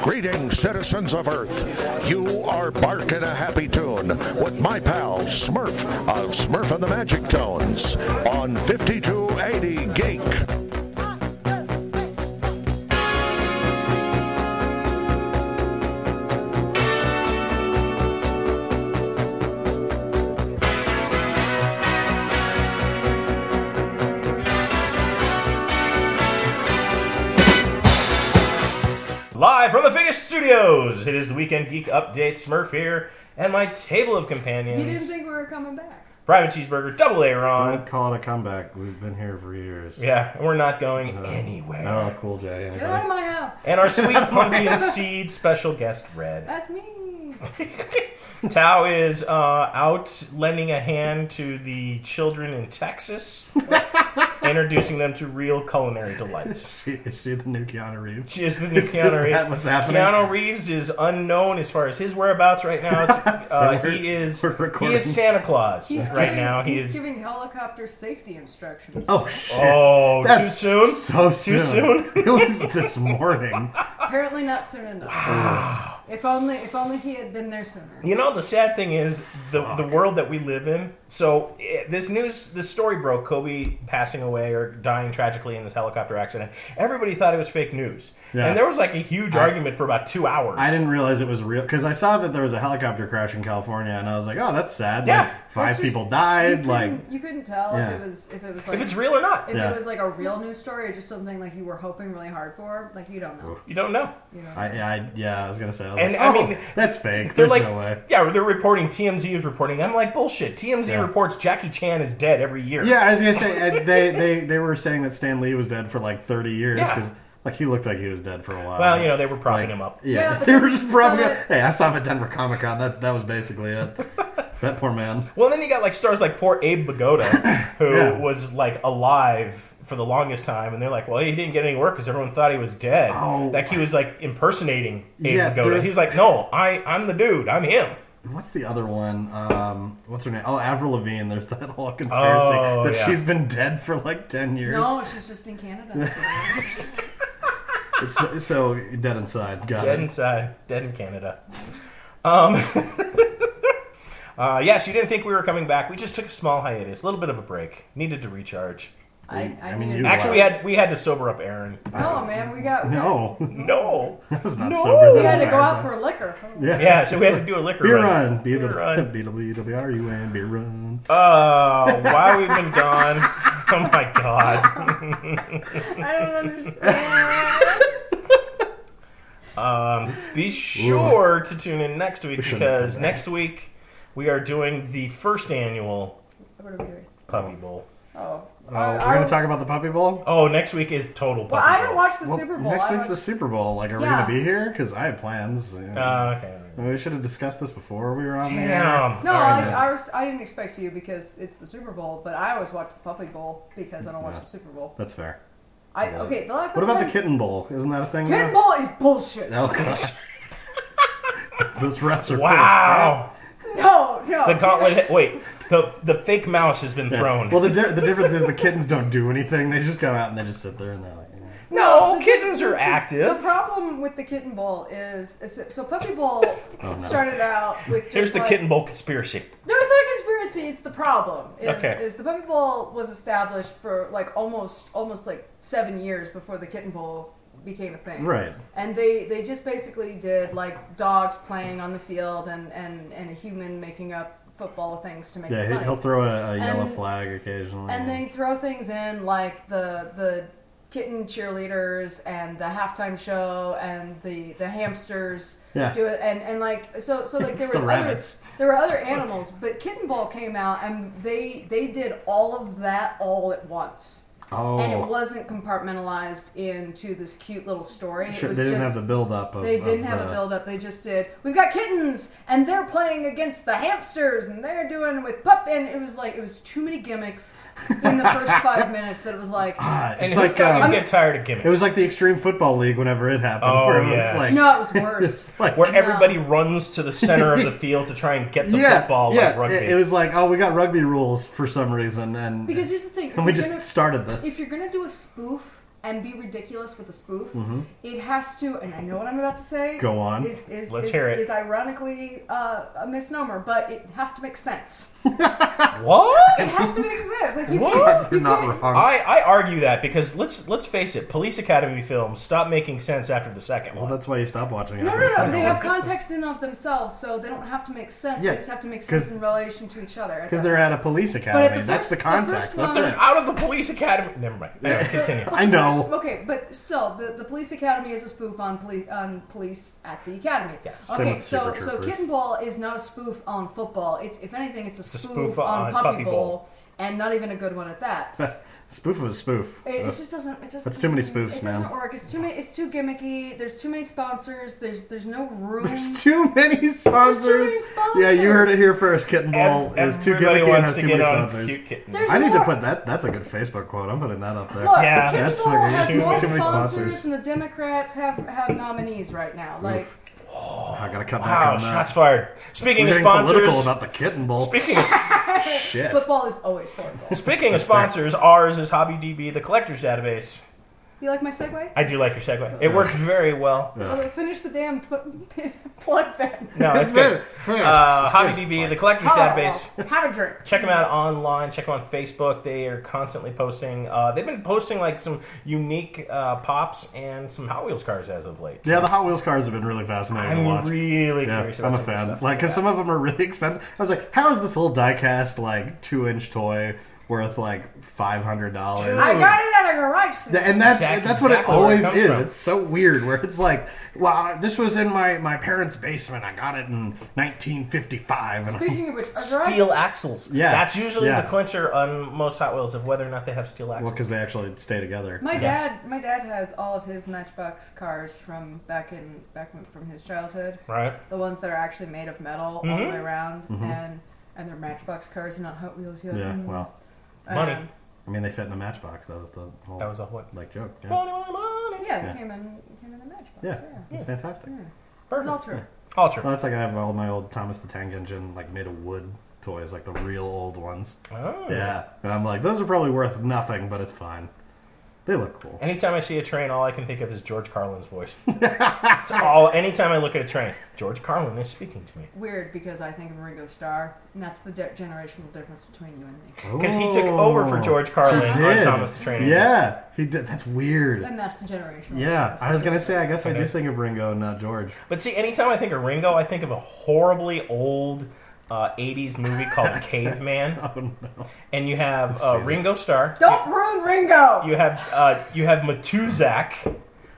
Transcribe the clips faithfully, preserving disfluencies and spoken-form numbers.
Greetings, citizens of Earth. You are barking a happy tune with my pal Smurf of Smurf and the Magic Tones on fifty-two eighty Geek. Live from the Figgis Studios, it is the Weekend Geek Update. Smurf here, and my table of companions. You didn't think we were coming back. Private Cheeseburger, Double A Ron. Don't call it a comeback. We've been here for years. Yeah, and we're not going uh, anywhere. Oh, Cool J. Get out of my house. And our sweet pumpkin seed special guest, Red. That's me. Tao is uh, out lending a hand to the children in Texas, introducing them to real culinary delights. Is she, is she the new Keanu Reeves? She is the new is, Keanu is Reeves. That what's happening? Keanu Reeves is unknown as far as his whereabouts right now. Uh, so he is he is Santa Claus he's right giving, now. He he's is giving helicopter safety instructions. Oh shit! Oh, That's too soon. So Too soon. soon. It was this morning. Apparently not soon enough. Wow. If only, if only he had been there sooner. You know, the sad thing is the the world that we live in. So eh, this news, this story broke. Kobe passing away or dying tragically in this helicopter accident. Everybody thought it was fake news, Yeah. and there was like a huge I, argument for about two hours. I didn't realize it was real because I saw that there was a helicopter crash in California, and I was like, "Oh, that's sad." Yeah. Like, five That's just- people You died. couldn't, Like, you couldn't tell Yeah. if it was if it was like if it's real or not. if Yeah. it was like a real news story or just something like you were hoping really hard for. Like you don't know. You don't know. You know. I, I yeah, I was gonna say. I was And, like, I oh, mean, that's fake. They're There's like, no way. yeah, they're reporting. T M Z is reporting. I'm like, bullshit. T M Z Yeah. reports Jackie Chan is dead every year. Yeah, I was gonna say uh, they, they they were saying that Stan Lee was dead for like thirty years Yeah. because like he looked like he was dead for a while. Well, you know, they were propping Like, him up. Yeah, Yeah, but they then- were just propping but- him. Hey, I saw him at Denver Comic Con. That that was basically it. That poor man. Well, then you got like stars like poor Abe Vigoda, who Yeah. was like alive for the longest time, and they're like, well, he didn't get any work because everyone thought he was dead. Oh. Like he was like impersonating Abe Yeah, Vigoda. there's- He's like, no, I, I'm the dude. I'm him. What's the other one? Um, what's her name? Oh, Avril Lavigne. There's that whole conspiracy Oh, that yeah. she's been dead for like ten years. No, she's just in Canada. It's, so dead inside. Got Dead it. inside. Dead in Canada. Um, uh, yeah, she didn't think we were coming back. We just took a small hiatus, a little bit of a break. Needed to recharge. I, I, I mean, needed you- Actually, we had we had to sober up Aaron. No, man, we got we No, No. I was not No. sober. We that had to go entire out time. for liquor. Yeah, Yeah, so we had to do a liquor beer run. run. B Beer run. W W R U N. Beer run. Oh, why we've been gone. Oh my god. I don't understand. Um, be sure to tune in next week shouldn't because have done that. next week we are doing the first annual What are we doing? Puppy Bowl. Oh, Oh, I- we're I- going to talk about the Puppy Bowl? Oh, next week is total Puppy Well, I Bowl. didn't watch the Well, Super Bowl. Next I week's the watched- Super Bowl. Like, are we Yeah. going to be here? Because I had plans. Uh, okay. we should have discussed this before we were on the air. Damn. No, All right, I, then. I, was, I didn't expect you because it's the Super Bowl, but I always watch the Puppy Bowl because I don't watch Yeah. the Super Bowl. That's fair. I okay. The last What couple about times, the Kitten Bowl? Isn't that a thing Kitten now? Bowl is bullshit. Oh, gosh. Those refs are Wow. No, no. The gauntlet. Wait, the the fake mouse has been Yeah. thrown. Well, the, di- the difference is the kittens don't do anything. They just come out and they just sit there and they're like, yeah. no, the- kittens are The active. problem with the Kitten Bowl is, is so Puppy Bowl Oh, no. started out with just Here's the like, Kitten Bowl conspiracy. No, it's not a conspiracy. It's the problem. Is, Okay. is the Puppy Bowl was established for like almost almost like seven years before the Kitten Bowl became a thing. Right. And they, they just basically did like dogs playing on the field and, and, and a human making up football things to make Yeah, it he- funny. he'll throw a, a yellow And- flag occasionally. And they throw things in like the the kitten cheerleaders and the halftime show and the, the hamsters Yeah. do it and, and like so so like there It's was the other, rabbits. there were other animals, but Kitten Bowl came out and they they did all of that all at once. oh. And it wasn't compartmentalized into this cute little story. Sure, it was they didn't just, have the build up of They didn't of have the- a build up. They just did. We've got kittens, and they're playing against the hamsters, and they're doing with pup. And it was like it was too many gimmicks in the first five minutes. That it was like, Ah, And it's who like thought um, you'd get tired of gimmicks? it was like the Extreme Football League whenever it happened. Oh, where it was yes. like, no, it was worse. it's like where No. everybody runs to the center of the field to try and get the yeah, football yeah. like rugby. It, it was like, oh, we got rugby rules for some reason, and Because here's the thing: if and we you're just gonna, started this. if you're gonna do a spoof and be ridiculous with a spoof, mm-hmm. it has to, and I know what I'm about to say. Go on. Is, is, Let's is, hear it. is ironically uh, a misnomer, but it has to make sense. What? It has to make sense. Like you What? can't, you You're not can't- wrong. I, I argue that because let's let's face it, Police Academy films stop making sense after the second Well, one. that's why you stop watching it. No, after no, the no. second They one. have context in of themselves, so they don't have to make sense. Yeah, They just have to make sense 'cause- in relation to each other. Because they're at a police But academy. at the That's first- the the context. first That's one- it. Out of the Police Academy. Never mind. Anyway, continue. I know. Okay, but still, the, the police academy is a spoof on police on police at the academy. Yeah. Same Okay, with so Super so Troopers. Kitten Ball is not a spoof on football. It's if anything, it's a a spoof, spoof on, on Puppy, Puppy Bowl, Bowl. and not even a good one at that. Spoof was spoof. It, it just doesn't. It just That's too many spoofs, It man. doesn't work. It's too many. It's too gimmicky. There's too many sponsors. There's there's no room. There's too many sponsors. many sponsors. Yeah, you heard it here first. Kitten Ball Ev- is too Everybody gimmicky and wants has to too get many on sponsors. cute kittens. There's I need to more- put that. That's a good Facebook quote. I'm putting that up there. Look, Yeah. Kitten That's Ball fucking- has too- more too many sponsors sponsors. than the Democrats have have nominees right now. Like. I gotta cut back Wow, on that. shots fired. Speaking We're of getting sponsors, political about the Kitten Bowl. speaking of Shit. Football is always political. speaking of sponsors, ours is HobbyDB, the collector's database. You like my segue? I do like your segue. It worked very well. Oh, finish the damn put, plug then. No, it's good. Uh, HobbyDB, the collector's database. Have a drink. Check them out online. Check them on Facebook. They are constantly posting. Uh, they've been posting like some unique uh, pops and some Hot Wheels cars as of late. Yeah, the Hot Wheels cars have been really fascinating to I'm watch. really Yeah, curious about I'm a some of this fan. stuff. Like, because some of them are really expensive. I was like, how is this little die-cast, like, two-inch toy worth, like, five hundred dollars? I got it at a garage sale. Th- And that's Exactly- that's what exactly it where it always comes is. from. It's so weird where it's like, well, this was in my, my parents' basement. I got it in nineteen fifty-five. And I'm- Speaking of which, our garage, Steel axles. Yeah. That's usually Yeah. the clincher on most Hot Wheels of whether or not they have steel axles. well, because they actually stay together. my Yes. dad, my dad has all of his Matchbox cars from back in back from his childhood. Right. The ones that are actually made of metal all the way around, and and they're Matchbox cars and not Hot Wheels yet. Mm-hmm. Yeah, Mm. well, Money. Um, I mean, they fit in a matchbox. That was the whole, That was a what? like, joke. Yeah, Money, money, money. yeah, they Yeah. came in came in the Matchbox. yeah, Yeah, it's fantastic. yeah. It's all true. All true. Well, that's like I have all my old Thomas the Tank Engine, like, made of wood toys, like the real old ones. Oh. Yeah, and I'm like, those are probably worth nothing, but it's fine. They look cool. Anytime I see a train, all I can think of is George Carlin's voice. It's all. Anytime I look at a train, George Carlin is speaking to me Weird because I think of Ringo Starr, and that's the de- generational difference between you and me. because he took over for George Carlin He on did. Thomas the Train Engine. Yeah, he did. That's weird. And that's the generational. Yeah, difference. I was gonna say. I guess I It do is. think of Ringo and not George. But see, anytime I think of Ringo, I think of a horribly old uh, eighties movie called Caveman, Oh no. and you have uh, Ringo Starr. Don't ruin Ringo. You have uh, you have Matuzak.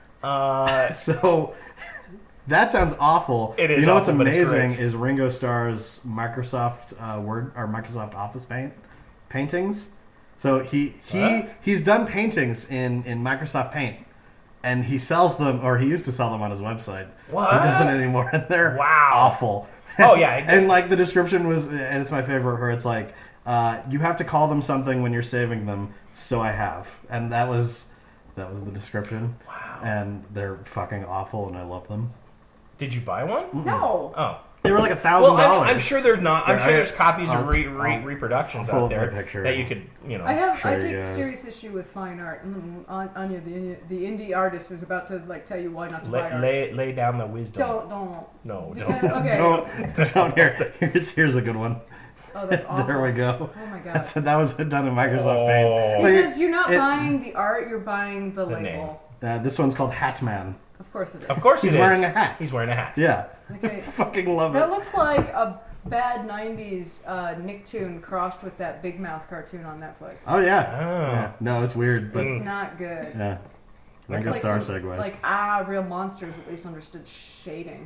Uh, So that sounds awful. It is You know what's awful, but it's amazing correct. is Ringo Starr's Microsoft uh, Word or Microsoft Office Paint paintings. So he he What? he's done paintings in in Microsoft Paint, and he sells them, or he used to sell them on his website. What? He doesn't anymore, and they're Wow. awful. Oh, yeah. And like the description was, and it's my favorite, where it's like, uh, you have to call them something when you're saving them. So I have, and that was that was the description. Wow. And they're fucking awful, and I love them. did you buy one? No. Oh. They were like a thousand Well, I'm, dollars. I'm sure there's not. I'm Yeah, sure I- there's copies I'll- of re, re, I'll- reproductions I'll pull out up my there picture. that you could, you know. I have. Show I you take guys. serious issue with fine art. Mm, An- Anya, the the indie artist, is about to like tell you why not to buy lay, art. lay, lay down the wisdom. Don't don't. No, Because, don't. okay. don't don't here. Here's here's a good one. Oh, that's awful. There we go. Oh my god. That's, that was done in Microsoft Oh. Paint. But Because you're not it- buying the art, you're buying the, The label. Uh, this one's called Hatman. Of course it is. Of course He's it is. wearing a hat. He's wearing a hat. Yeah, Okay. fucking love That it. looks like a bad nineties uh, Nicktoon crossed with that Big Mouth cartoon on Netflix. Oh yeah. Oh. Yeah. No, it's weird, but It's not good. yeah. It's Ringo like Starr some- segues. Like, ah, Real Monsters at least understood shading.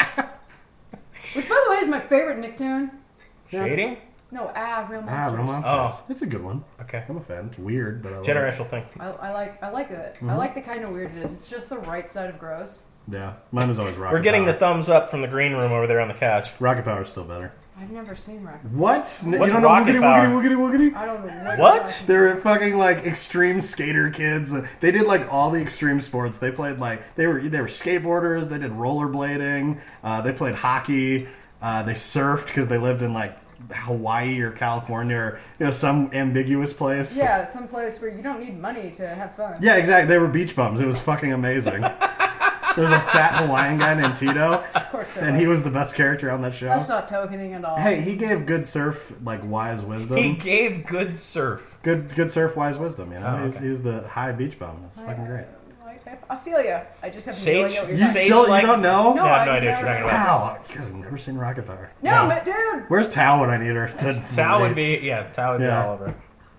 Which, by the way, is my favorite Nicktoon. Shading? No, ah, Real ah, Monsters. Real Monsters. Oh. It's a good one. Okay. I'm a fan. It's weird, but I love it. Generational thing. I, I like I like it. Mm-hmm. I like the kind of weird it is. It's just the right side of gross. Yeah, mine was always Rocket We're getting Power. the thumbs up from the green room over there on the couch. Rocket Power's still better. I've never seen Rocket. What? N- What's you don't know Rocket Woogity Power? Woogity Woogity Woogity? I don't know what. What? They're fucking like extreme skater kids. They did like all the extreme sports. They played like they were they were skateboarders. They did rollerblading. Uh, they played hockey. Uh, they surfed because they lived in like Hawaii or California or you know some ambiguous place. Yeah, some place where you don't need money to have fun. Yeah, exactly. They were beach bums. It was fucking amazing. There was a fat Hawaiian guy named Tito, Of course there and was. he was the best character on that show. That's not tokening at all. Hey, he gave good surf like wise wisdom. He gave good surf. Good, good surf wise wisdom. You know, Oh, he's, okay. he's the high beach bum. It's fucking great. I, I feel you. I just have no Sage- idea what you're You Sage- saying. still like- you don't know? No, Yeah, I have I've no idea what never you're talking about. Wow, because I've never seen Rocket Power. No, No. but dude. Where's Tao when I need her? To Tao would be, yeah, Tao would Yeah. be all over it.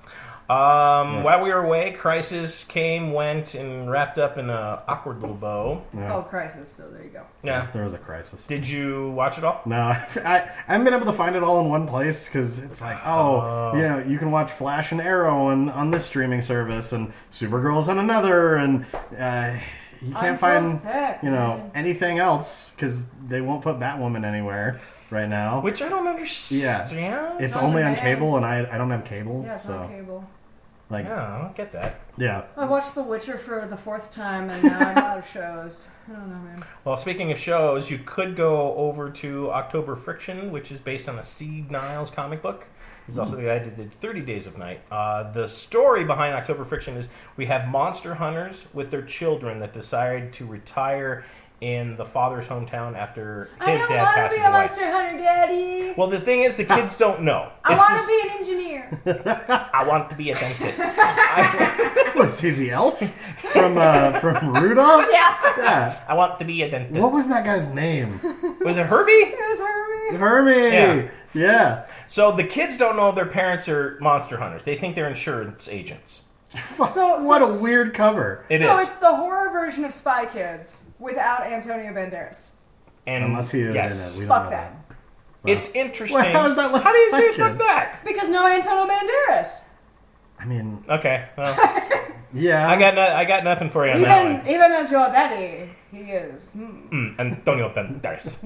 Um, Yeah. While we were away, Crisis came, went, and wrapped up in a awkward little bow. It's Yeah. called Crisis, so there you go. Yeah. There was a crisis. Did you watch it all? No, I, I haven't been able to find it all in one place because it's like, oh, Oh. you know, you can watch Flash and Arrow on, on this streaming service and Supergirl's on another, and uh, you can't I'm find, so sick, you know, man. anything else because they won't put Batwoman anywhere right now. Which I don't understand. Yeah. It's Not only a on man. cable, and I I don't have cable, Yeah, it's so on cable. like, Yeah, I don't get that. yeah. I watched The Witcher for the fourth time, and now I'm out of shows. I don't know, man. Well, speaking of shows, you could go over to October Friction, which is based on a Steve Niles comic book. He's also the guy who did thirty Days of Night. Uh, the story behind October Friction is we have monster hunters with their children that decide to retire in the father's hometown after I his don't dad want to passes be a away. monster hunter, Daddy. Well, the thing is, the kids don't know. I It's want just, to be an engineer. I want to be a dentist. I, Was he the elf from uh, from Rudolph? Yeah. Yeah. I want to be a dentist. What was that guy's name? Was it Herbie? It was Herbie. Hermie. Yeah. Yeah. So the kids don't know their parents are monster hunters. They think they're insurance agents. Fuck, So- what so- a weird cover. It is. So it's the horror version of Spy Kids without Antonio Banderas. And Unless he is yes. in it. We don't Fuck know that. It's interesting. Well, how is that less How do you say Spy fuck Kids? that? Because no Antonio Banderas. I mean, Okay, well, yeah. I got no, I got nothing for you on that Even one. even as your daddy, he is. Hmm. Mm, Antonio Banderas.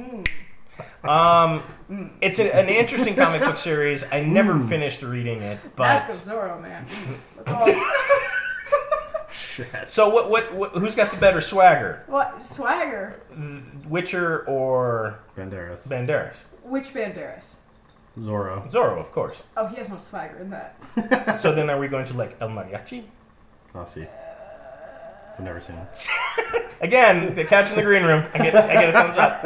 Um, it's a, an interesting comic book series. I never finished reading it, Mask of but Zorro, man. Look all- Shit. so what, what? What? Who's got the better swagger, what swagger? Witcher or Banderas. Banderas? Which Banderas? Zorro. Zorro, of course. Oh, he has no swagger in that. So then, are we going to like El Mariachi I'll see. I've never seen it. again? The Couch in the Green Room. I get, I get a thumbs up.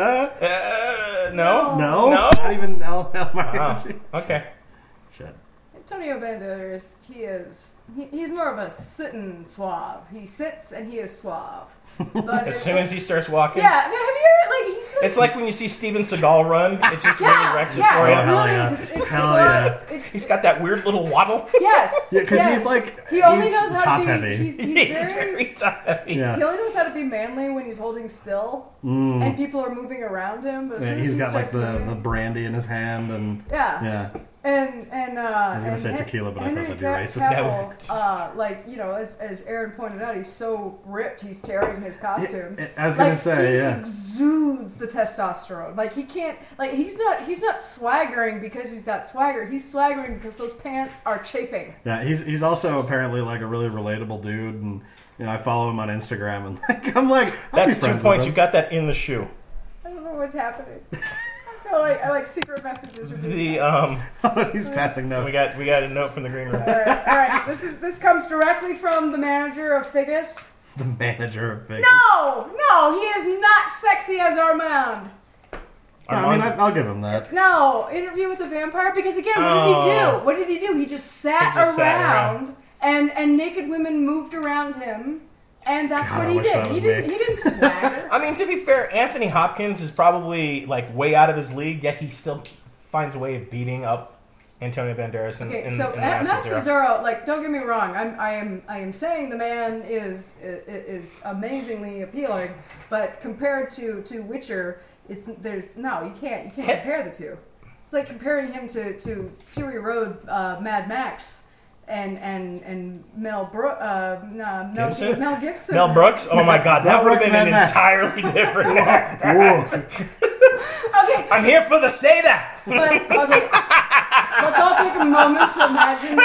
Uh, no, No? no. Not even El, El Wow. Mariachi. Okay. Shit. Antonio Banderas, he is. He, he's more of a sitting suave. He sits and he is suave. But As it- soon as he starts walking, yeah, have you ever like he's like, it's like when you see Steven Seagal run. It just yeah, really wrecks it yeah, for it you. Oh, hell really yeah. is. It's, it's, Hell it's, yeah. it's, He's got that weird little waddle. yes, Yeah, 'cause yes. he's like- he only he's knows how top to be. heavy. He's, he's He's very. very top heavy. Yeah. He only knows how to be manly when he's holding still, Mm. and people are moving around him. But as Yeah, soon as he's he got like starts the, moving, the brandy in his hand and yeah. yeah. And and uh, I was gonna say tequila, but I thought that'd be racist. Cavill, uh, like you know, as as Aaron pointed out, he's so ripped. He's tearing his costumes. I- I was gonna Like, say, he yeah. exudes the testosterone. Like he can't. Like he's not. He's not swaggering because he's got swagger. He's swaggering because those pants are chafing. Yeah, he's he's also apparently like a really relatable dude, and you know I follow him on Instagram, and like I'm like I'd be That's two friends points. with You him. got that in the shoe. I don't know what's happening. I like I like secret messages. Are being The um, He's passing notes. we got we got a note from the green room. All right, all right. This is this comes directly from the manager of Figgis. the manager of Fig. No, no, he is not sexy as Armand. No, I mean I, Armand- I'll give him that. No, Interview with the Vampire. Because again, what did he Oh. do? What did he do? He just sat, He just sat around, around. and and naked women moved around him, and that's God, what I he wish did. that He was didn't. me. He didn't swagger. I mean, to be fair, Anthony Hopkins is probably like way out of his league, yet he still finds a way of beating up Antonio Banderas in, Okay, in, so in the at Mask of Mask of Zorro. Zorro, like, don't get me wrong. I'm, I am, I am saying the man is is, is amazingly appealing, but compared to, to Witcher, it's there's no, you can't you can't compare the two. It's like comparing him to, to Fury Road, uh, Mad Max, and and and Mel Bro- uh, nah, Mel Gibson? Mel Gibson. Mel Brooks. Oh my God, that Mel would have Brooks, been an Mad Max. entirely different actor. Whoa. Okay, I'm here for the say that. but okay, let's all take a moment to imagine.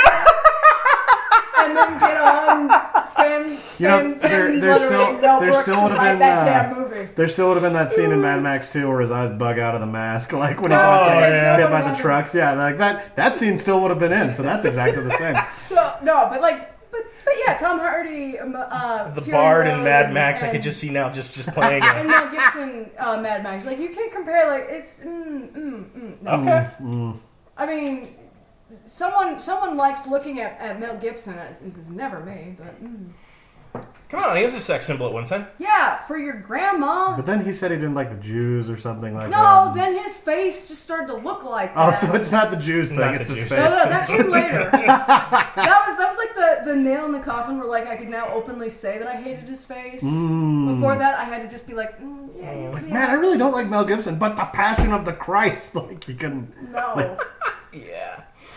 And then get on fan, You know, fan, there- fan there lettering still- Mel there Brooks still to would've write been, that uh, damn movie. agree. There still would have been that scene in Mad Max two where his eyes bug out of the mask, like when he's No, about to get yeah. hit by the trucks. Yeah, like that. That scene still would have been in. So that's exactly the same. So no, but like, but but yeah, Tom Hardy, um, uh, The Fury Bard Road and Mad and- Max, I and- could just see now just, just playing and it. Mel Gibson, uh, Mad Max. Like you can't compare. Like it's. Mm, mm, mm, no. Okay. I mean, someone someone likes looking at, at Mel Gibson. It's never me, but mm. Come on, he was a sex symbol at one time. yeah, for your grandma. But then he said he didn't like the Jews or something like No, that. then his face just started to look like Oh, that. so it's not the Jews thing; Not it's the his Jews. face. No, no, that came later. that was that was like the, the nail in the coffin where like I could now openly say that I hated his face. Before that, I had to just be like, mm, yeah, yeah, Like, man, I really don't like Mel Gibson, but the Passion of the Christ, like you can. no. Yeah.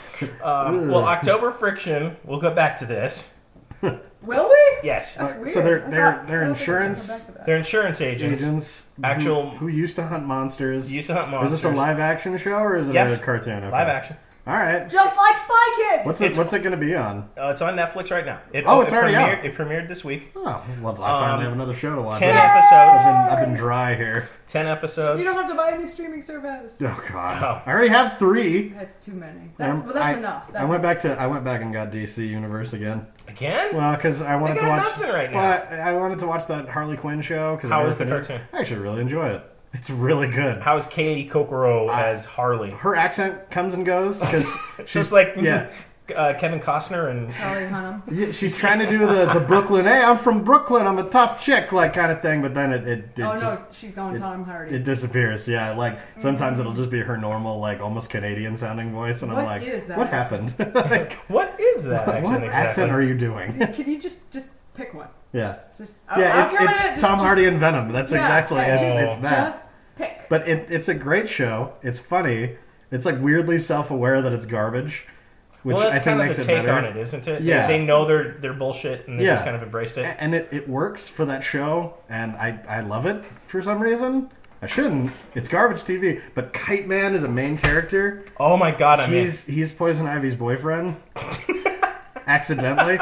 Um, well, October Friction, we'll go back to this. Will we? Yes. That's weird. So they're I they're thought- they're I don't think I can insurance come back to that. They're insurance agents. agents, who- Actual- who, used to hunt monsters. Used to hunt Is monsters. this a live action show or is it Yes. a cartoon? Okay. Live action. All right. Just like Spy Kids. What's it, It's- what's it going to be on? Uh, it's on Netflix right now. It, Oh, it's it already premiered, out. It premiered this week. Oh, well, I finally Um, have another show to watch. Ten I've episodes. been, I've been dry here. Ten episodes. You don't have to buy any streaming service. Oh God, Oh. I already have three. That's too many. That's, Um, well, that's I, enough. That's I went enough. back to I went back and got D C Universe again. Again? Well, because I wanted They to got watch. nothing right now. Well, I, I wanted to watch that Harley Quinn show. Cause How I've was the never finished- cartoon? I actually really enjoy it. It's really good. How is Kaylee Kokoro as Harley? Her accent comes and goes because She's she's like yeah. uh, Kevin Costner and Charlie Hunnam. Yeah, she's trying to do the, the Brooklyn, hey, I'm from Brooklyn, I'm a tough chick, like kind of thing, but then it, it, it Oh no, just she's going it- Tom Hardy. it disappears. Yeah, like sometimes it'll just be her normal, like almost Canadian sounding voice, and I'm What like, is that what accent? happened? like, what is that accent what exactly? accent are you doing? Could you just just pick one? yeah, Just yeah, I'll it's, give it it's a- just- Tom just- Hardy and Venom. That's yeah, exactly yeah, it's, just, it's that. Just pick. But it, it's a great show. It's funny. It's like weirdly self aware that it's garbage, which well, I that's think kind of makes the it take better. on it, isn't it? Yeah. They, they know they're they're bullshit and they Yeah. just kind of embraced it. A- And it, it works for that show, and I, I love it for some reason. I shouldn't. It's garbage T V. But Kite Man is a main character. Oh my god, I'm in. He's he's Poison Ivy's boyfriend. Accidentally.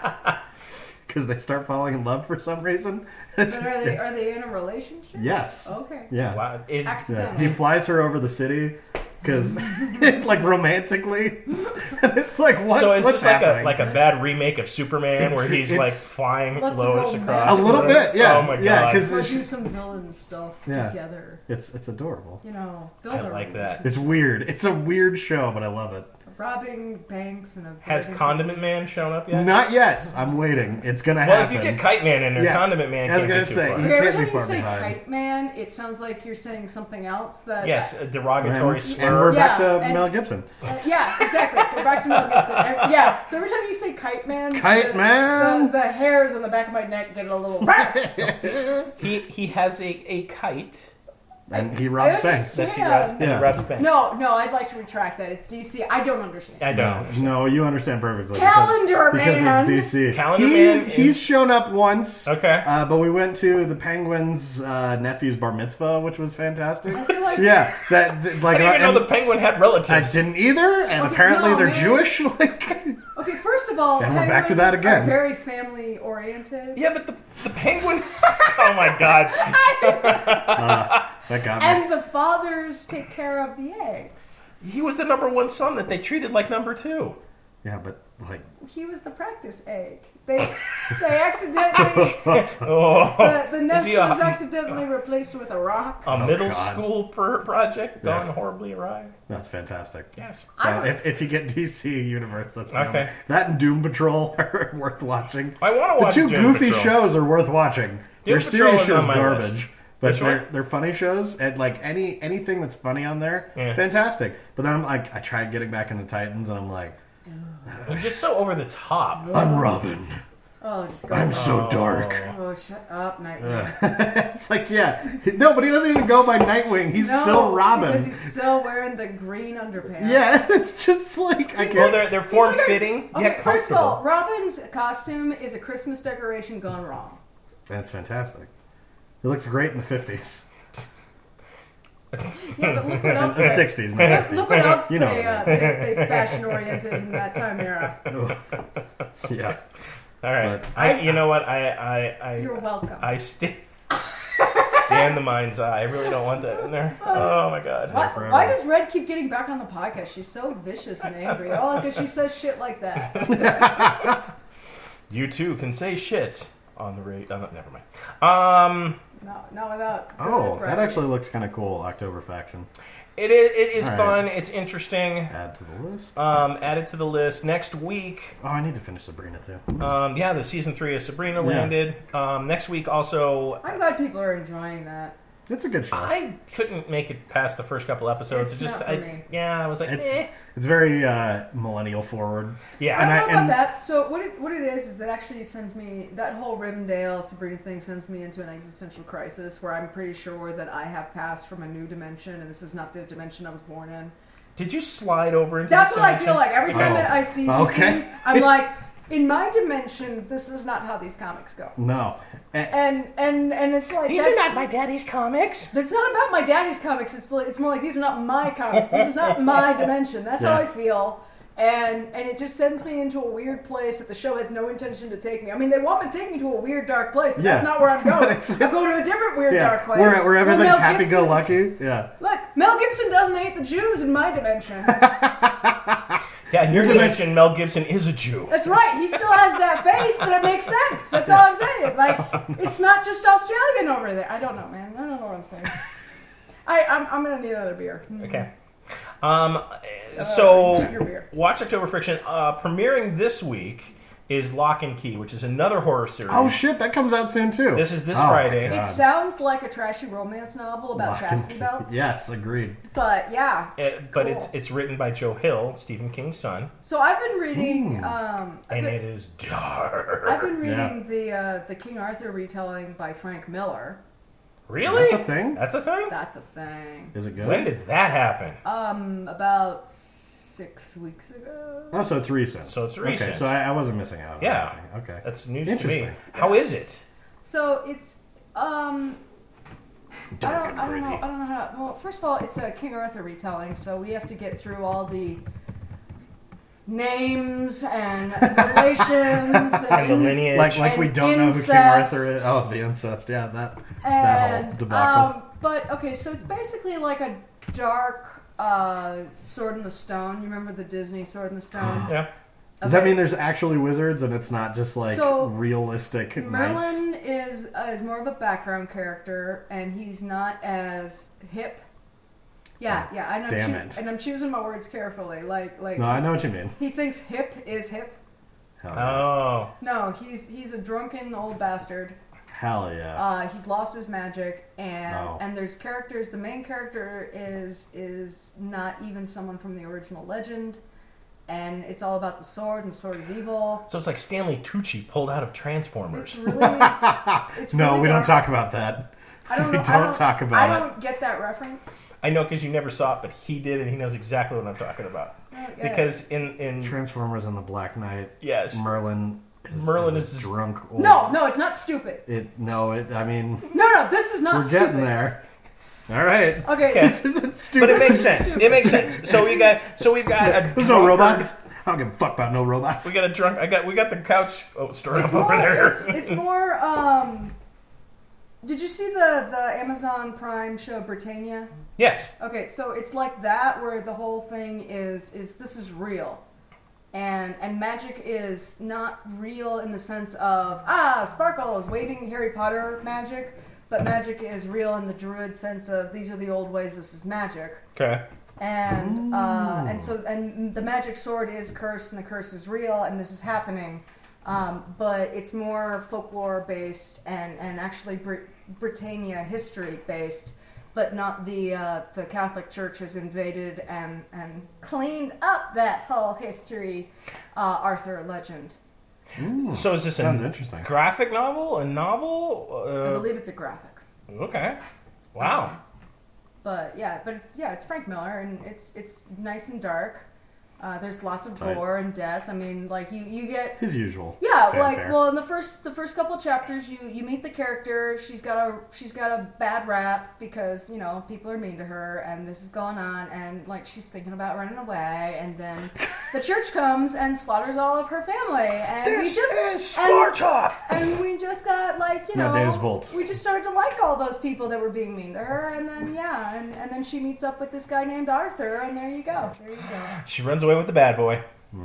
Because they start falling in love for some reason. It's, But are they it's- are they in a relationship? yes. Okay. Yeah. Wow, is Yeah. Accidentally. He flies her over the city because, like, romantically, and it's like what? so is what's this like happening? a like a bad remake of Superman where he's like It's- flying What's Lois a romance? across? a little the- bit, yeah. Oh my god, yeah, because Let's do some villain stuff Yeah. together. it's it's adorable. You know, build I a like that. It's weird. It's a weird show, but I love it. Robbing banks and a Has Condiment Man shown up yet? Not yet. I'm waiting. It's gonna Well, happen. if you get Kite Man in there, Yeah. Condiment Man I was can't gonna get too say, far. you Okay, every can't be time you far say behind. kite man, it sounds like you're saying something else. That Yes, a derogatory and, slur. and we're back Yeah, to and- Mel Gibson. Uh, yeah, exactly. We're back to Mel Gibson. And, yeah, so every time you say kite man, Kite the, Man! the, the hairs on the back of my neck get a little. He he has a, a kite. And he robs I banks. That's he Yeah. rubs, and Yeah. he rubs banks. No, no, I'd like to retract that. It's D C. I don't understand. I don't. No, no, you understand perfectly. Calendar because, Man. Because it's D C. Calendar he's, Man is- He's shown up once. Okay. Uh, but we went to the Penguin's uh, nephew's bar mitzvah, which was fantastic. I feel like- yeah, that, that like I didn't even uh, know and the penguin had I relatives. didn't either, and Okay, apparently no, they're man. Jewish. Like, Okay, first of all, And we're back to that penguins again. are very family oriented. Yeah, but the the penguin. Oh my god. that got me. And the fathers take care of the eggs. He was the number one son that they treated like number two. Yeah, but like, He was the practice egg. They they accidentally Oh, the, the nest Is he a- was accidentally replaced with a rock. a Oh, middle God. school per project gone Yeah. horribly awry. that's fantastic. Yes. So I don't- if, if you get D C Universe, that's the Okay. only- that and Doom Patrol are worth watching. I want to The watch two Doom goofy Patrol. shows are worth watching. Their Patrol serious is shows on my garbage, list. but Which they're one? they're funny shows. And like any anything that's funny on there, Yeah. fantastic. But then I'm like, I tried getting back into Titans, and I'm like, You're just so over the top. I'm Robin. Oh, just go. I'm so dark. Oh, shut up, Nightwing. It's like, yeah, no, but he doesn't even go by Nightwing. He's No, still Robin. because he's still wearing the green underpants. Yeah, it's just like I He's Well, can't. they're they're He's form like a- fitting Okay, yet first of all, comfortable. Robin's costume is a Christmas decoration gone wrong. That's fantastic. It looks great in the fifties, Yeah, but look what else. the They, sixties, not look, fifties. look what else You know they, what I uh, they, they fashion oriented in that time era. Yeah, All right. But- I, you know what? I I I You're welcome. I sti- Damn and the mind's eye. I really don't want that in there. Oh my god. Why, why does Red keep getting back on the podcast? She's so vicious and angry. Oh, because she says shit like that. You too can say shit on the radio. Oh, never mind. Um, No, not without. Oh, good that brevity. actually looks kind of cool. October Faction. it is. It is All right. fun. It's interesting. Add to the list. Um, add it to the list next week. Oh, I need to finish Sabrina too. Um, yeah, the season three of Sabrina Yeah. landed. Um, next week also. I'm glad people are enjoying that. It's a good show. I couldn't make it past the first couple episodes. It's It just, not for I, me. yeah, I was like, It's eh. it's very uh, millennial forward. Yeah. I And don't I- know about and- that. So what it what it is is it actually sends me that whole Rivendell Sabrina thing sends me into an existential crisis where I'm pretty sure that I have passed from a new dimension and this is not the dimension I was born in. Did you slide over into That's this what I dimension? feel like every time Oh. that I see these Okay. things. I'm like, in my dimension, this is not how these comics go. No. And, And and and it's like These that's, are not my daddy's comics. It's not about my daddy's comics. It's like, it's more like these are not my comics. This is not my dimension. That's how Yeah. I feel. And and it just sends me into a weird place that the show has no intention to take me. I mean, they want to take me to a weird dark place, but Yeah. that's not where I'm going. But it's- I'm going to a different weird yeah, dark place. where, where everything's Mel happy go Gibson- lucky. Yeah. Look, Mel Gibson doesn't hate the Jews in my dimension. Yeah, in your He's- dimension, Mel Gibson is a Jew. That's right. He still has that face, but it makes sense. That's all I'm saying. Like, it's not just Australian over there. I don't know, man. I don't know what I'm saying. I, I'm, I'm going to need another beer. Okay. Um, so, keep your beer. watch October Friction. Uh, premiering this week is Lock and Key, which is another horror series. Oh shit, that comes out soon too. This is this Oh, Friday. my It God. sounds like a trashy romance novel about Lock and chastity key. belts. Yes, agreed. But yeah. It- but Cool. it's it's written by Joe Hill, Stephen King's son, So I've been reading. Um, I've, and been, it is dark. I've been Yeah. reading the uh, the King Arthur retelling by Frank Miller. Really? That's a thing? That's a thing? That's a thing. Is it good? When did that happen? Um, about six weeks ago. Oh, so it's recent. So it's Okay, recent. so I, I wasn't missing out. on Yeah. anything. Okay. That's news to me. Interesting. How is it? So it's um. Dark I don't, and I don't know. gritty. I don't know how. Well, first of all, it's a King Arthur retelling, so we have to get through all the names and relations and, And the lineage. Like, like we And don't know who King incest. Arthur is. Oh, the incest. Yeah, that that whole And, debacle. um, but okay, so it's basically like a dark uh, Sword in the Stone. You remember the Disney Sword in the Stone? Yeah. Does that Okay. mean there's actually wizards and it's not just like So, realistic knights? Merlin is uh, is more of a background character, and he's not as hip. Yeah, Oh, yeah, and I'm, damn choo- it. and I'm choosing my words carefully. Like, like No, I know what you mean. he thinks hip is hip. Hell yeah. Oh. No, he's he's a drunken old bastard. Hell yeah. Uh, he's lost his magic, and Oh. and there's characters. The main character is is not even someone from the original legend, and it's all about the sword, and the sword is evil. So it's like Stanley Tucci pulled out of Transformers. It's really, it's no, really we don't dark. talk about that. I don't we know. I don't don't talk about I it. don't get that reference. I know because you never saw it, but he did, and he knows exactly what I'm talking about. I don't get it. Because in in Transformers and the Black Knight. yes, Merlin. Is, Merlin is, is- a drunk. Old, no, no, it's not stupid. It no. It. I mean, No, no, this is not we're stupid. getting there. All right. Okay, Okay. This isn't stupid. but it makes is sense. stupid. It makes sense. So we got so we've got a There's no drunkard- robots. I don't give a fuck about no robots. We got a drunk. I got we got the couch oh, story it's up over more. there. It's, it's more. Um, did you see the the Amazon Prime show Britannia? Yes. Okay, so it's like that where the whole thing is is this is real. And and magic is not real in the sense of ah, Sparkle is waving Harry Potter magic, but magic is real in the druid sense of these are the old ways, this is magic. Okay. And uh, and so and the magic sword is cursed and the curse is real and this is happening. Um, but it's more folklore based and, and actually Brit- Britannia history based, but not the uh, the Catholic Church has invaded and, and cleaned up that whole history uh, Arthur legend. Ooh, So is this sounds a interesting. graphic novel? A novel? I Uh, believe it's a graphic. okay. Wow. But yeah, but it's yeah, it's Frank Miller and it's it's nice and dark. Uh, there's lots of Tight. gore and death. I mean, like you, you get His usual. yeah, fanfare. like well, in the first the first couple chapters, you you meet the character. She's got a she's got a bad rap because you know people are mean to her, and this is going on, and like she's thinking about running away, and then the church comes and slaughters all of her family, and we This just is Sparta! and, and we just got like you No, know Dave's Volt. we just started to like all those people that were being mean to her, and then yeah, and, and then she meets up with this guy named Arthur, and there you go, there you go. She runs away with the bad boy.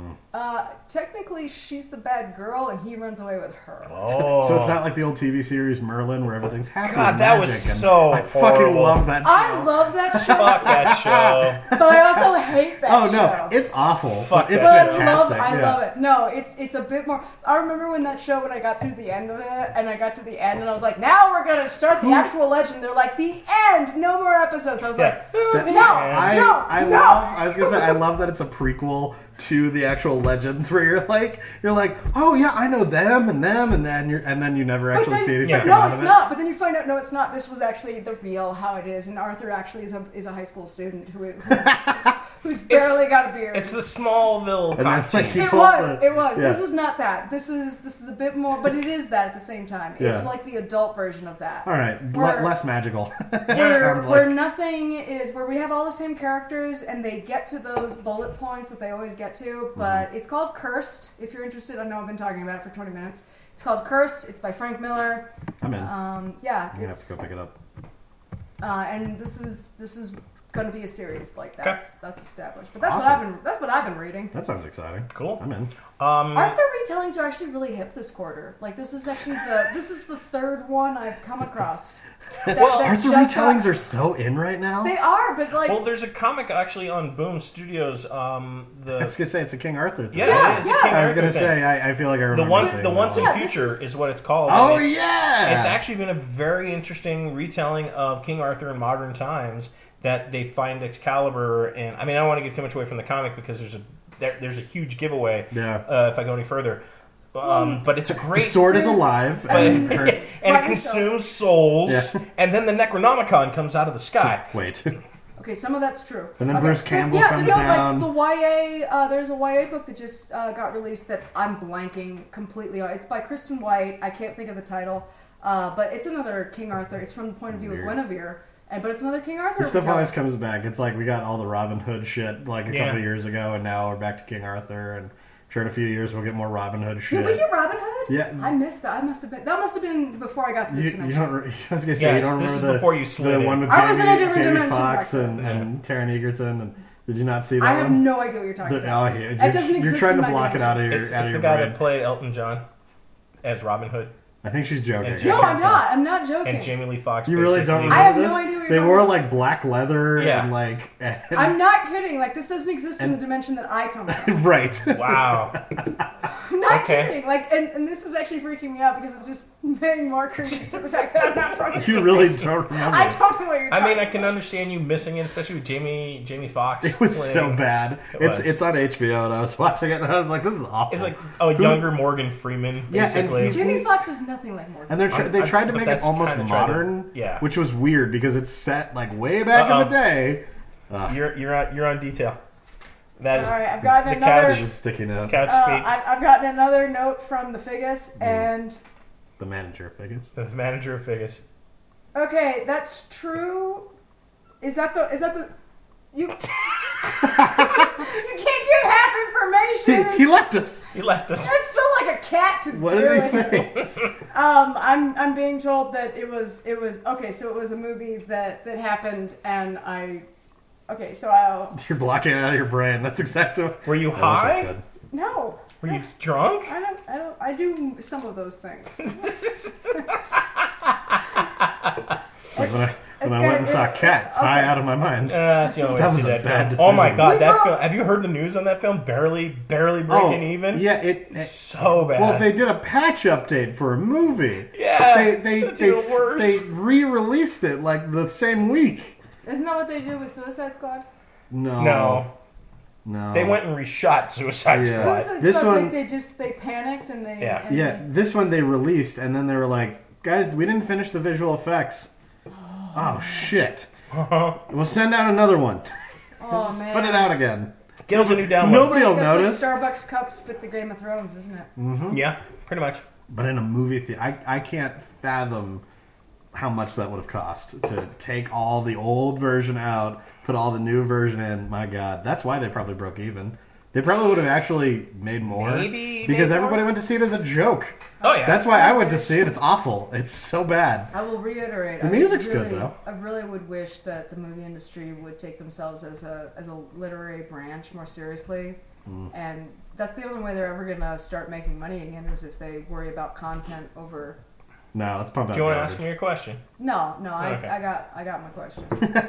Uh, technically, she's the bad girl, and he runs away with her. Oh. So it's not like the old T V series Merlin where everything's happy God, and that magic. was and so I fucking horrible. love that show. I love that show, Fuck that show. but I also hate that Oh show. no, it's awful. Fuck but it's that But show. I love, fantastic. I yeah. love it. No, it's it's a bit more. I remember when that show, when I got through the end of it, and I got to the end, and I was like, now we're gonna start the actual legend. They're like, the end, no more episodes. I was Yeah. like, no, I, no, I no. love. I was gonna say I love that it's a prequel to the actual legends where you're like you're like oh yeah I know them and them and then you're and then you never But actually then- see anything Yeah. come No, out it's of it. not. But then you find out, no, it's not. This was actually the real how it is, and Arthur actually is a is a high school student who, who who's barely got a beard. It's the Smallville And then, cock like, team. he It calls was. the- It was. yeah. This is not that. This is this is a bit more, but it is that at the same time. It's Yeah. like the adult version of that. All right, Where- le- less magical. Where, Sounds where like nothing is, where we have all the same characters and they get to those bullet points that they always get to, but Mm-hmm. it's called Cursed. If you're interested, I know I've been talking about it for twenty minutes. It's called Cursed. It's by Frank Miller. I'm in. Um, yeah, I'm gonna have it's, to go pick it up. uh, and this is this is going to be a series like that's that's established. But that's what Awesome. I've been that's what I've been reading. That sounds exciting. Cool. I'm in. Um, Arthur retellings are actually really hip this quarter. Like this is actually the this is the third one I've come across. That, Well, that Arthur just got- retellings are so in right now. They are, but like well, there's a comic actually on Boom Studios. Um, I was the gonna say it's a King Arthur thing. yeah, Yeah, it is a yeah. King I was Arthur gonna thing. say I, I feel like I the remember once seeing the that once in Yeah, one. this future is- is what it's called. Oh and it's, yeah, It's actually been a very interesting retelling of King Arthur in modern times. That they find Excalibur, and I mean, I don't want to give too much away from the comic because there's a there, there's a huge giveaway. Yeah. Uh, if I go any further, um, but it's a the great sword is there's- alive, But- and her, and it Rightly so. consumes souls, Yeah. and then the Necronomicon comes out of the sky. wait. okay, some of that's true. And then Okay. Bruce Campbell yeah, comes no, down. Like the Y A, uh, there's a Y A book that just uh, got released that I'm blanking completely on. It's by Kristen White. I can't think of the title, uh, but it's another King Arthur. It's from the point of view Weird. of Guinevere, and but it's another King Arthur. This stuff retelling. always comes back. It's like we got all the Robin Hood shit like a Yeah. couple of years ago, and now we're back to King Arthur. And I'm sure in a few years we'll get more Robin Hood shit. Did we get Robin Hood? Yeah. I missed that. I must have been. That must have been before I got to this You, you dimension. don't. re- I was gonna say Yes, you don't this remember is the, before you slid the in. one with I was in a Jamie, different Jamie dimension Fox back and, then. and Taron Egerton. And did you not see that I have one? no idea what you're talking The- about. oh, yeah, It you're, doesn't you're exist trying in to my block it out of your It's, out it's of the your guy brain. that played Elton John as Robin Hood, I think she's joking. And No, Jamie- I'm not. I'm not joking. and Jamie Lee Foxx. You really don't basically- remember I have this? no idea what you're They talking wore about. like black leather Yeah. and like. And, I'm not kidding. Like this doesn't exist in And- the dimension that I come from. right. Wow. I'm not Okay. kidding. Like, and, and this is actually freaking me out because it's just paying more credence to the fact that I'm not from. You really don't remember. I don't know what you're I talking mean, I can about. understand you missing it, especially with Jamie Jamie Foxx. It was so playing- bad. It it's was. it's on H B O, and I was watching it, and I was like, "This is awful." It's like a younger Morgan Freeman, Yeah, and basically. he's- Jimmy Fox is nothing like Morgan. and they're tr- I'm- they I'm- tried to but make it that's almost kinda tried to- modern, yeah. which was weird because it's set like way back Uh-oh. in the day. Uh, You're you're on you're on detail. That is All right, I've gotten the another. There's couch. a sticky note. Couch Uh, speech. I, I've gotten another note from the Figgis, and The manager figures. The manager of Figgis. okay, that's true. Is that the? Is that the? You. you can't give half He, information. he left us. He left us. That's so like a cat to What do. did he it. say? Um, I'm I'm being told that it was it was okay. So it was a movie that that happened, and I. Okay, so I'll You're blocking it out of your brain. That's exactly what. Were you I wish I high? could. no. Were you drunk? I don't. I don't. I do some of those things. Like when I, when it's I went and good. saw It- Cats, okay. high out of my mind. Uh, that's the only way That to was see a that bad film. Oh my decision. god, We that were- film! Have you heard the news on that film? Barely, barely breaking even. Oh, yeah, it, it- So bad. well, they did a patch update for a movie. Yeah, they they that's they, even worse. they re-released it like the same week. Isn't that what they do with Suicide Squad? No, no, no. they went and reshot Suicide Yeah. Squad. Suicide This Squad, one- like they just they panicked and they Yeah. and Yeah, this one they released, and then they were like, "Guys, we didn't finish the visual effects." Oh shit! We'll send out another one. Oh man, Put it out again. Give us a new download. Nobody will That's notice. like Starbucks cups with the Game of Thrones, isn't it? Mm-hmm. Yeah, pretty much. But in a movie theater, I, I can't fathom how much that would have cost to take all the old version out, put all the new version in. My God, that's why they probably broke even. They probably would have actually made more. Maybe because made everybody more? went to see it as a joke. Oh, yeah. That's why I went to see it. It's awful. It's so bad. I will reiterate. The I music's really, good, though. I really would wish that the movie industry would take themselves as a as a literary branch more seriously, Mm. and that's the only way they're ever going to start making money again is if they worry about content over. No, let's pump out. Do you want to garbage. ask me your question? No, no, I, Okay. I got I got my question.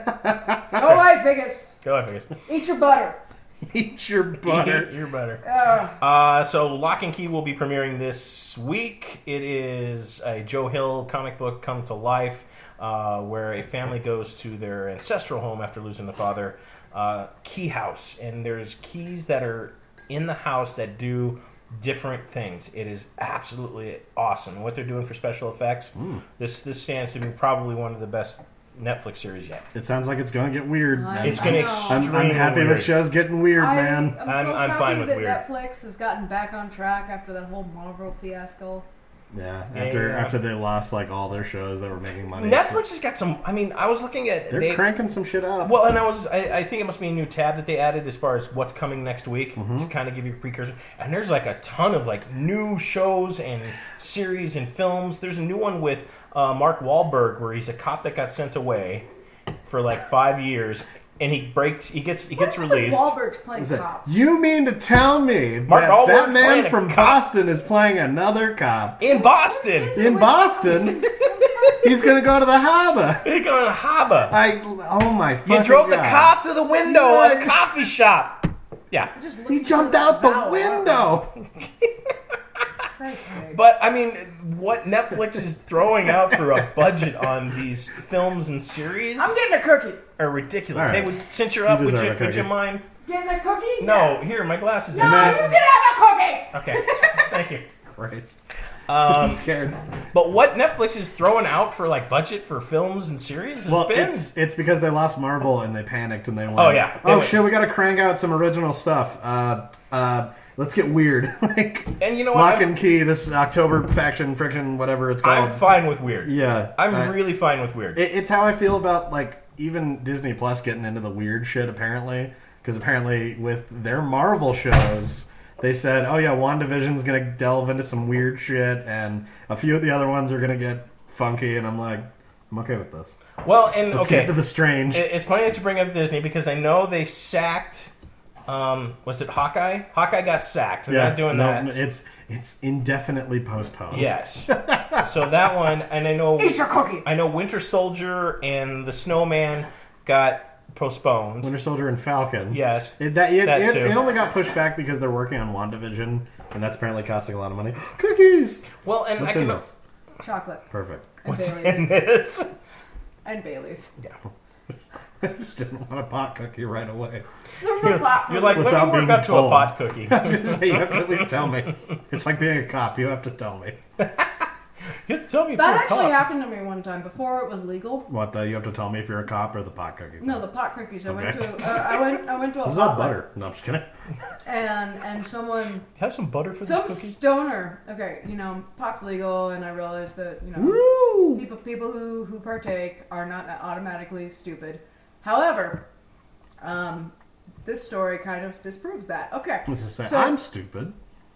Go away, Figgis. Go ahead, figures. Eat your butter. Eat your butter. You're better. Ugh. Uh, so Lock and Key will be premiering this week. It is a Joe Hill comic book come to life, uh, where a family goes to their ancestral home after losing the father, uh, key house, and there's keys that are in the house that do different things. It is absolutely awesome. And what they're doing for special effects, this this stands to be probably one of the best Netflix series yet. It sounds like it's going to get weird. I- I'm, It's going to know. extremely I'm, I'm happy weird. with shows getting weird, I, man. I'm, I'm- so I'm happy fine with that weird. Netflix has gotten back on track after that whole Marvel fiasco. Yeah, Yeah, after yeah. after they lost like all their shows that were making money. Netflix has got some. I mean, I was looking at They're they, cranking some shit out. Well, and I was, I, I think it must be a new tab that they added as far as what's coming next week Mm-hmm. to kind of give you a precursor. And there's like a ton of like new shows and series and films. There's a new one with uh, Mark Wahlberg where he's a cop that got sent away for like five years, and he breaks, he gets, he gets What's released. With Wahlberg's playing Is it- cops. you mean to tell me Mark that Wahlberg that man playing a from cop. Boston is playing another cop In Boston, Is in Wait, Boston? I'm so He's gonna go to the harbor. they go to Haba. I oh my! You fucking drove the God. cop through the window at a Yes. coffee shop. Yeah. just He looking jumped for out the Val window. Christ's sake. But I mean, what Netflix is throwing out for a budget on these films and series I'm getting a cookie. are ridiculous. All right. Hey, would, since you're up, You would deserve you, a would you cookie. mind? Getting a cookie? No, here, my glasses. No, Man. you can have a cookie. Okay, thank you. Christ, Um, I'm scared. but what Netflix is throwing out for like budget for films and series has Well, been it's it's because they lost Marvel and they panicked and they went. Oh, yeah. They Oh went- shit, we got to crank out some original stuff. Uh, uh, let's get weird. Like and you know what? Lock I'm, and Key, this October faction friction, whatever it's called. I'm fine with weird. Yeah, I'm I- really fine with weird. It, it's how I feel about like even Disney Plus getting into the weird shit. Apparently, because apparently with their Marvel shows, they said, "Oh yeah, WandaVision's gonna delve into some weird shit, and a few of the other ones are gonna get funky." And I'm like, I'm okay with this. well, and Let's okay, get into the strange. It- it's funny that you bring up Disney because I know they sacked. Um, was it Hawkeye? Hawkeye got sacked. They're not doing no, that. It's it's indefinitely postponed. Yes. So that one, and I know, Eat your cookie. I know, Winter Soldier and the Snowman got postponed. Winter Soldier and Falcon. Yes. It, that, it, That it, too. it only got pushed back because they're working on WandaVision, and that's apparently costing a lot of money. Cookies. Well, and What's I in can. this? Chocolate Perfect. and What's Bailey's. in this? And Bailey's. Yeah. I just didn't want a pot cookie right away. You're, you're like, let Without me work being up to a told. pot cookie. I was gonna say, you have to at least tell me. It's like being a cop. You have to tell me. You have to tell me if That you're a actually cop. happened to me one time before it was legal. What the? You have to tell me if you're a cop or the pot cookie. No, the pot cookies. I went Okay. to uh, I went I went to a This is all potluck, butter. No, I'm just kidding. and and someone Have some butter for some this cookie. stoner. Okay, you know pot's legal, and I realized that you know Woo! people people who who partake are not automatically stupid. However, um, this story kind of disproves that. Okay, I was gonna say, so I'm stupid.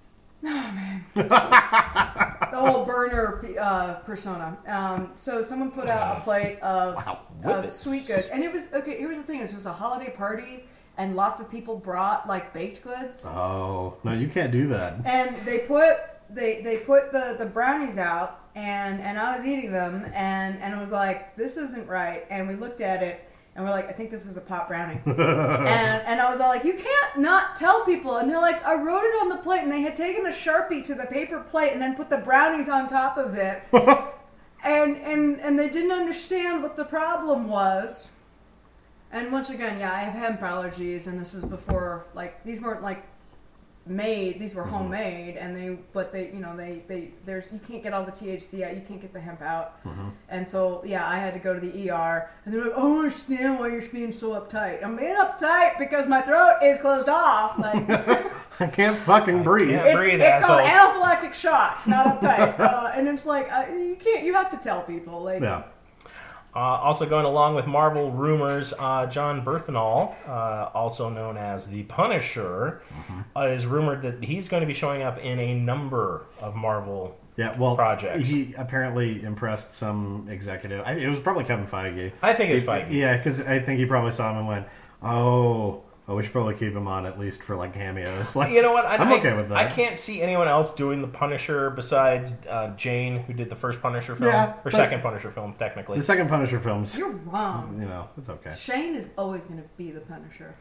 the whole burner uh, persona. Um, so someone put out a plate of, Wow, of whippets. sweet goods, and it was okay. Here's the thing: it was a holiday party, and lots of people brought like baked goods, Oh no, you can't do that. and they put they they put the, the brownies out, and and I was eating them, and and it was like this isn't right, and we looked at it. And we're like, I think this is a pot brownie. and and I was all like, you can't not tell people. And they're like, I wrote it on the plate. And they had taken a Sharpie to the paper plate and then put the brownies on top of it. and, and, and they didn't understand what the problem was. And once again, yeah, I have hemp allergies. And this is before, like, these weren't like made. These were homemade, and they but they you know they they there's you can't get all the T H C out. You can't get the hemp out, Mm-hmm. and so yeah, I had to go to the E R, and they're like, "Oh, I understand why you're being so uptight. I'm being uptight because my throat is closed off. Like I can't fucking breathe. can't. it's, Breathe, it's called assholes. anaphylactic shock, not uptight. uh, and it's like uh, you can't. You have to tell people like." Yeah. Uh, also going along with Marvel rumors, uh, John Berthenol, uh, also known as the Punisher, Mm-hmm. uh, is rumored that he's going to be showing up in a number of Marvel. Yeah, well, projects. he apparently impressed some executive. I, it was probably Kevin Feige. I think it's He- Feige. Yeah, because I think he probably saw him and went, "Oh, oh, we should probably keep him on at least for like cameos." Like, You know what? I, I'm I- okay with that. I can't see anyone else doing the Punisher besides uh, Jane, who did the first Punisher film, Yeah, or but- second Punisher film, technically. The second Punisher films, You're wrong. you know, it's okay. Shane is always going to be the Punisher.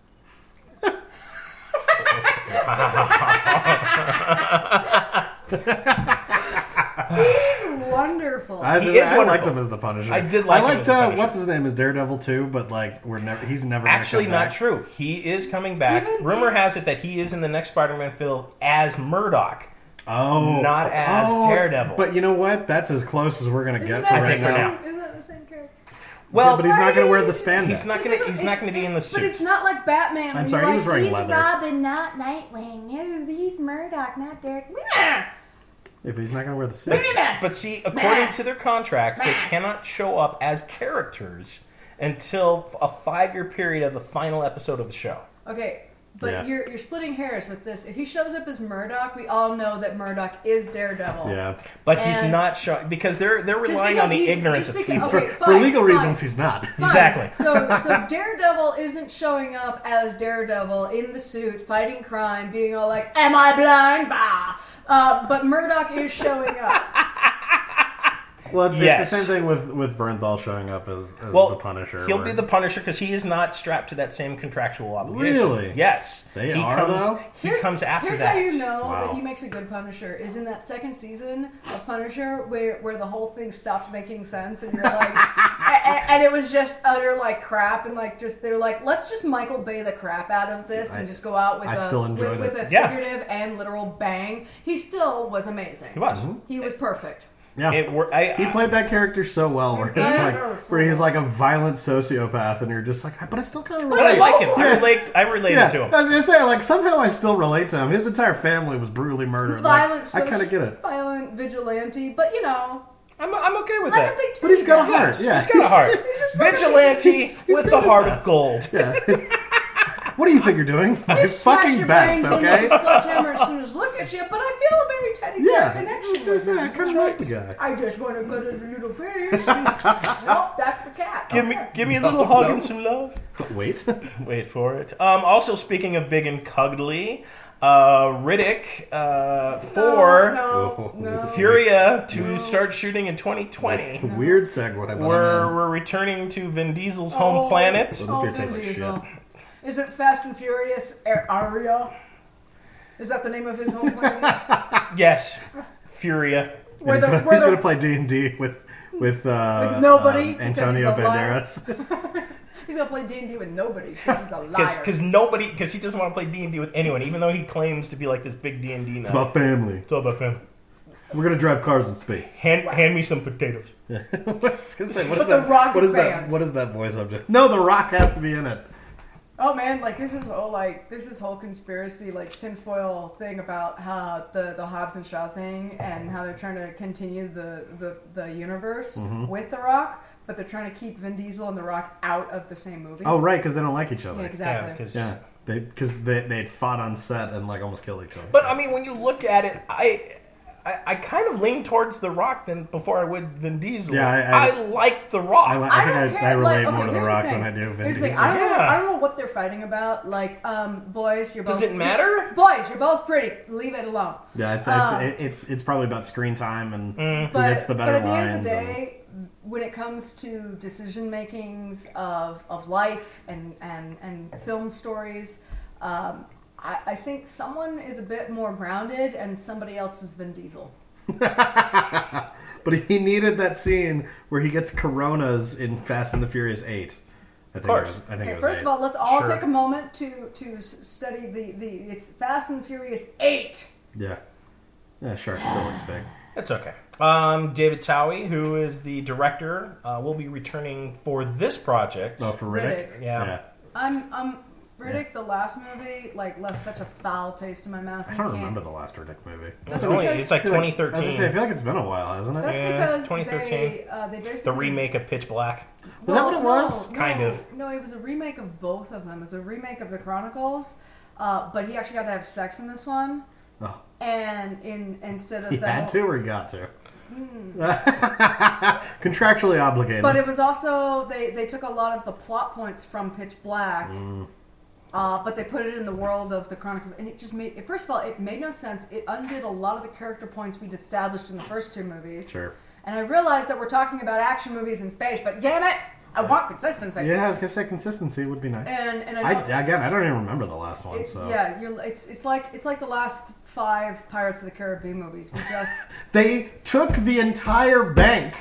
He's wonderful. I, He is I liked wonderful. him as the Punisher. I did like I him liked as the uh, Punisher. what's his name is Daredevil too, but like we're never. He's never gonna Actually, come not back. true. He is coming back. Even- Rumor has it that he is in the next Spider-Man film as Murdoch. Oh, Not as oh, Daredevil. But you know what? That's as close as we're gonna Isn't get that for the right think for now. now. same? Isn't that the same character? Well, Yeah, but he's not gonna wear the spandex. He's not This gonna. isn't- He's not it's- going to be in the But it's suit. not like Batman. I'm when sorry, you're he was like, wearing he's leather. Robin, not Nightwing. He's- He's Murdoch, not Derek. Nah. Yeah, but he's not gonna wear the suit. But, but see, according to their contracts, they cannot show up as characters until a five-year period of the final episode of the show. Okay, but Yeah. you're you're splitting hairs with this. If he shows up as Murdoch, we all know that Murdoch is Daredevil. Yeah, But he's And- not showing because they're they're Just relying because on the he's- ignorance just of because- people. for, okay, for fine, legal fine. reasons, he's not. Fine. Exactly. So, so Daredevil isn't showing up as Daredevil in the suit, fighting crime, being all like, "Am I blind?" Bah. Uh, but Murdoch is showing up. Well, it's, Yes. it's the same thing with with Bernthal showing up as, as Well, the Punisher. he'll where- be the Punisher because he is not strapped to that same contractual obligation. Really? Yes. They he are, comes, though? He comes after here's that. how you know Wow. that he makes a good Punisher is in that second season of Punisher where, where the whole thing stopped making sense and you're like, and, and it was just utter like crap and like just they're like, let's just Michael Bay the crap out of this and I- just go out with I a still with, enjoyed with it. a Yeah. figurative and literal bang. He still was amazing. He was. He was perfect. Yeah. It wor- I, He played that character so well, where he's Yeah. like, where he's like a violent sociopath, and you're just like, but I still kind of but I relate. like him. I Yeah. relate. I related Yeah, to him. I was gonna say, like somehow I still relate to him. His entire family was brutally murdered. Violent, Like, I kind of get it, Violent vigilante, but you know, I'm, I'm okay with like that. a big. but he's got a guy. heart. Yeah, He's got a heart. Vigilante he's- he's with doing the his heart best. of gold. Yeah. What do you think you're doing? My You smash fucking your best, brains okay? into a sledgehammer as soon as look at you, but I feel a very teddy bear Yeah, connection I was with gonna say, him. I kind of like the guy. I just want to cut a little face. Nope, that's the cat. Give me, Okay. give me a little hug and some love. Wait, Wait for it. Um, also, speaking of big and cuddly, uh, Riddick uh, for no, no, no. Furia to start shooting in twenty twenty. weird segue. But We're, I'm in. we're returning to Vin Diesel's Oh, home planet. This Oh, beer Vin tastes like Diesel. shit. Is it Fast and Furious Air Aria? Is that the name of his home planet? Yes, Furia. Where he's the, gonna, where he's the, gonna play D and D with with, uh, With nobody, um, because Antonio he's a liar. Banderas. he's gonna play D and D with nobody because he's a liar. Because nobody, because he doesn't want to play D and D with anyone, even though he claims to be like this big D and D It's nut. about family. It's all about family. We're gonna drive cars in space. Hand, hand me some potatoes. I was gonna say, what But is The that? Rock what is is that? banned. What is that voice I'm doing? No, The Rock has to be in it. Oh man, like there's this whole like there's this whole conspiracy like tinfoil thing about how the the Hobbs and Shaw thing and how they're trying to continue the the, the universe Mm-hmm. with The Rock, but they're trying to keep Vin Diesel and The Rock out of the same movie. Oh, right, because they don't like each yeah, other. exactly. Yeah, 'cause- Yeah, they because they they had fought on set and like almost killed each other. But I mean, when you look at it, I, I, I kind of lean towards The Rock than before I would Vin Diesel. Yeah, I- I- like The Rock. I, li- I I don't think I, care. I relate like, okay, more to The here's Rock the thing. than I do Vin Here's the thing. Diesel. I don't, know, Yeah. I don't know what they're fighting about. Like, um, boys, you're Does both it matter? Boys, you're both pretty. Leave it alone. Yeah, I think Um, it, it's it's probably about screen time and who But, gets the better but at the lines. end of the and- day, when it comes to decision makings of, of life and, and, and film stories, um, I, I think someone is a bit more grounded and somebody else is Vin Diesel. but he needed that scene where he gets Coronas in Fast and the Furious Eight, I think course. It was, I think Okay, it was first eight. of all, let's all Sure. take a moment to to s- study the, the it's Fast and the Furious eight. Yeah. Yeah, Shark still looks fake. It's okay. Um, David Towie, who is the director, uh, will be returning for this project. Oh, for Riddick? Riddick. Yeah. I'm um Riddick, the last movie, like left such a foul taste in my mouth. I You don't can't- remember the last Riddick movie. It's, That's only, because- it's like I feel twenty I, was gonna say, I thirteen. feel like it's been a while, hasn't it? That's Yeah, because twenty thirteen. they uh, they basically The remake of Pitch Black. Was that Well, what it was? no, Kind no, of. No, it was a remake of both of them. It was a remake of the Chronicles, uh, but he actually got to have sex in this one. Oh. And in instead of He that, had to or he got to? Contractually obligated. But it was also they they took a lot of the plot points from Pitch Black. Mm. Uh, but they put it in the world of the Chronicles, and it just made. First of all, it made no sense. It undid a lot of the character points we'd established in the first two movies. Sure. And I realized that we're talking about action movies in space, but damn it, I want consistency. Yeah, I was gonna say consistency would be nice. And and I, I, don't, again, I don't even remember the last one. it- So yeah, you're, it's it's like it's like the last five Pirates of the Caribbean movies. We just they took the entire bank,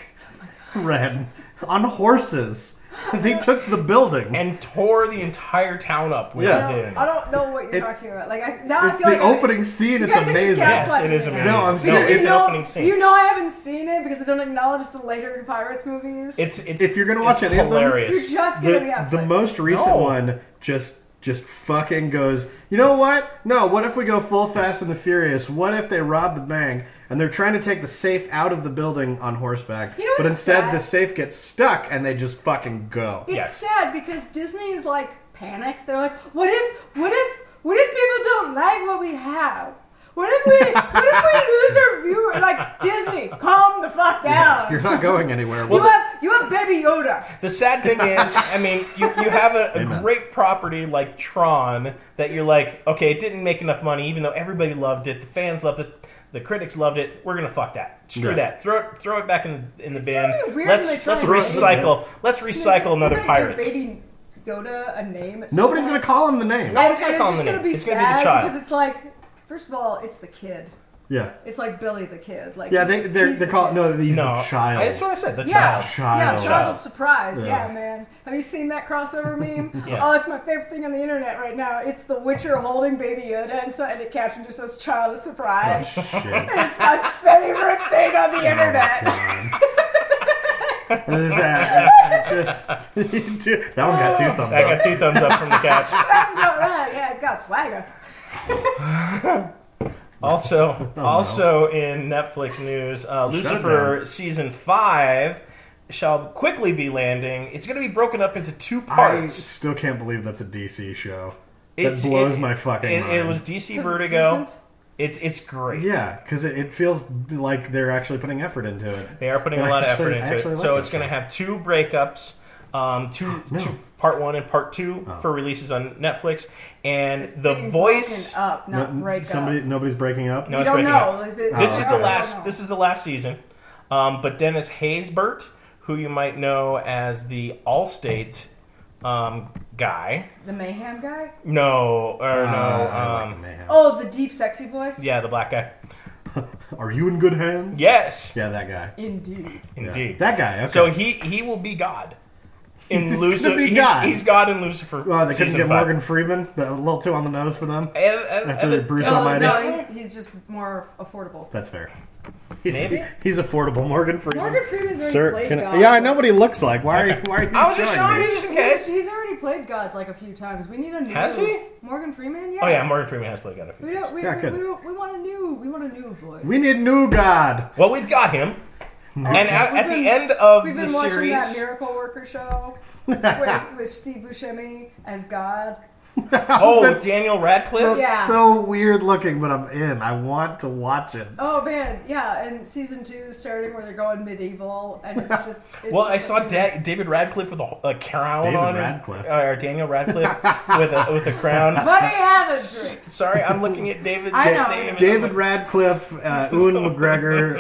Red, on horses. They took the building. And tore the entire town up with Yeah. I it. don't, I don't know what you're It- talking about. Like I, now I It's feel the like I- opening scene. You It's guys are just amazing. gaslighting Yes, it is me. amazing. No, I'm no, serious. it's you an know, opening scene. You know I haven't seen it because I don't acknowledge the later Pirates movies. It's it's If you're gonna watch it's any of them, hilarious. You're just gonna be The, gaslighted. the most recent No. one just just fucking goes, you know what? No, what if we go full Fast and the Furious? What if they rob the bank and they're trying to take the safe out of the building on horseback, You know but what's instead sad? the safe gets stuck and they just fucking go. It's Yes. sad because Disney is like panicked. They're like, what if, what if, what if people don't like what we have? What if we, what if we lose our viewer? Like Disney, calm the fuck down. You're not going anywhere. you have, you have Baby Yoda. The sad thing is, I mean, you, you have a, a Amen. great property like Tron that you're like, okay, it didn't make enough money, even though everybody loved it, the fans loved it, the critics loved it. We're gonna fuck that. Screw Yeah. that. Throw it, throw it back in the in the bin. gonna be weird when they Let's try let's and make recycle. Let's recycle We're another gonna Pirates. Give Baby Yoda a name. At some Nobody's point. gonna call him the name. No And, one's gonna and call it's him just the gonna name. be It's gonna be the sad child. because it's like, first of all, it's the kid. Yeah. It's like Billy the kid. Like Yeah, they he's- they're he's they the call kid. no, he's no, the child. That's what I said. The Yeah, child. Child. yeah, child of surprise. Yeah. Yeah. man. Have you seen that crossover meme? Yes. Oh, it's my favorite thing on the internet right now. It's The Witcher holding Baby Yoda, and so and it caption just says "child of surprise." Oh, shit. And it's my favorite thing on the internet. This is, uh, just that one got two thumbs I up. got two thumbs up from the couch. That's not that. Yeah, it's got swagger. Also, no. also in Netflix news, uh, Shut it Lucifer down. season five shall quickly be landing. It's going to be broken up into two I parts. still can't believe that's a D C show. It's- that blows it- my fucking it, mind. it was D C 'Cause it's Vertigo. decent. It's it's great. Yeah, because it, it feels like they're actually putting effort into it. They are putting I a lot of actually- effort I into actually it. like So that it's going to show. have two breakups, um, two, No. two part one and part two Oh. for releases on Netflix, and It's the being voice. broken up, not No- breakups. somebody, nobody's breaking up. No, We it's don't breaking know. up. If it- This Oh, is I the don't last. know. This is the last season. Um, but Dennis Haysbert, who you might know as the Allstate um, guy, the Mayhem guy. no, or Uh, no, I like um, the mayhem. Oh, the deep, sexy voice. yeah, the black guy. Are you in good hands? Yes, Yeah, that guy. Indeed. Yeah. indeed. That guy. Okay. So he he will be God in He's Lucifer. gonna be he's, God. he's God in Lucifer. Oh, they couldn't season get five. Morgan Freeman. A little too on the nose for them. And- and- After and- Bruce No, Almighty. no, he's, he's just more affordable. That's fair. He's, Maybe? he's affordable, Morgan Freeman. Morgan Freeman's already Sir, played can God. I, yeah, I know what he looks like. Why are you? Why are you I was just showing showing me? you just in He's, case. he's already played God like a few times. We need a new. Has he? Morgan Freeman? Yeah. Oh yeah, Morgan Freeman has played God a few We times. don't. We, Yeah, we, good. we, we want a new. We want a new voice. We need new God. Well, we've got him, and at, We've at been- the end of We've the been watching series, that Miracle Worker show with, with Steve Buscemi as God. oh, That's- Daniel Radcliffe. That's Yeah. so weird looking, but I'm in. I want to watch it. Oh man, yeah, and season two is starting where they're going medieval, and it's just. It's Well, I just saw like- da- David Radcliffe with a, a crown David on Radcliffe. his, uh, or Daniel Radcliffe with a with a crown. Buddy, have a drink. Sorry, I'm looking at David's I know. name. and David I'm like, Radcliffe, uh, Ewan McGregor,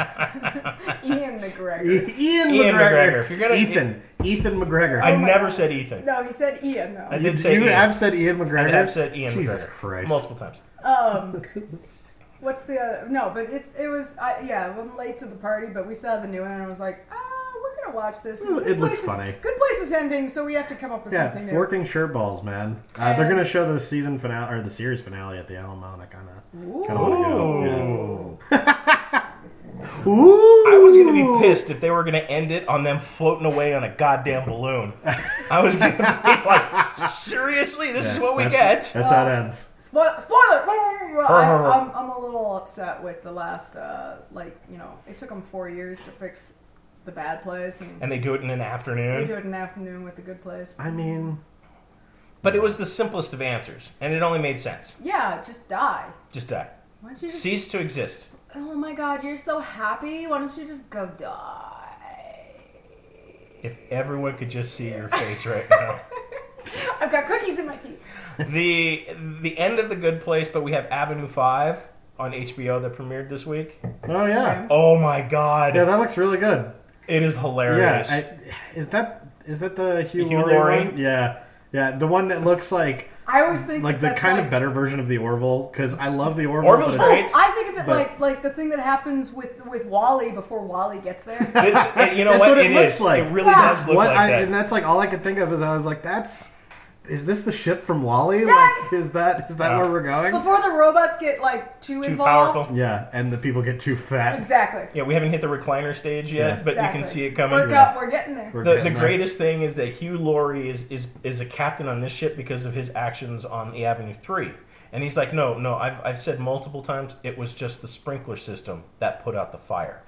uh, Ian McGregor. E- Ian, Ian McGregor. McGregor. If you're gonna- Ethan, Ethan McGregor. I Oh my never God. said Ethan. No, he said Ian though. I you did say you Ian. have said Ian McGregor. I have said Ian Jesus McGregor Christ. multiple times. Um, what's the other? No, but it's it was I, yeah. I'm late to the party, but we saw the new one, and I was like, oh, we're gonna watch this. Well, Good it looks Place is- funny. Good Place is is ending, so we have to come up with Yeah, something new. forking shirt balls, man. Uh, they're gonna show the season finale or the series finale at the Alamo, and I kind of kind of want to go. Yeah. Ooh. I was going to be pissed if they were going to end it on them floating away on a goddamn balloon. I was going to be like, seriously? This Yeah, is what we that's- get? That's how it ends. Spoil- spoiler! I, I'm, I'm a little upset with the last, uh, like, you know, it took them four years to fix the bad place, and, And they do it in an they afternoon. do it in the afternoon with the good place. I mean, But it was the simplest of answers, and it only made sense. Yeah, just die. Just die. Why don't you just... Cease to exist. Oh my god, you're so happy. Why don't you just go die? If everyone could just see your face right now. I've got cookies in my teeth. The the end of The Good Place, but we have Avenue five on H B O that premiered this week. oh yeah, Oh my god. yeah, that looks really good. It is Yeah, hilarious. I, is that is that the Hugh, Hugh Laurie, Laurie? one? Yeah, yeah, the one that looks like I always think like that the that's kind like, of better version of the Orville because I love the Orville. Orville's but it's- great. I think of it But- like like the thing that happens with with Wally before Wally gets there. It's, it- you know That's what? what it looks is. like. It really Yeah. does look What like I, that. and that's like all I could think of is I was like, that's is this the ship from Wally? Yes! Like, is that is that Yeah. where we're going? Before the robots get like too, Too involved. powerful. Yeah, and the people get too fat. Exactly. Yeah, we haven't hit the recliner stage yet, Yes. but exactly. you can see it coming. We're, got, we're getting there. We're The, the getting there. greatest thing is that Hugh Laurie is, is is a captain on this ship because of his actions on the Avenue three. And he's like, no, no, I've, I've said multiple times, it was just the sprinkler system that put out the fire.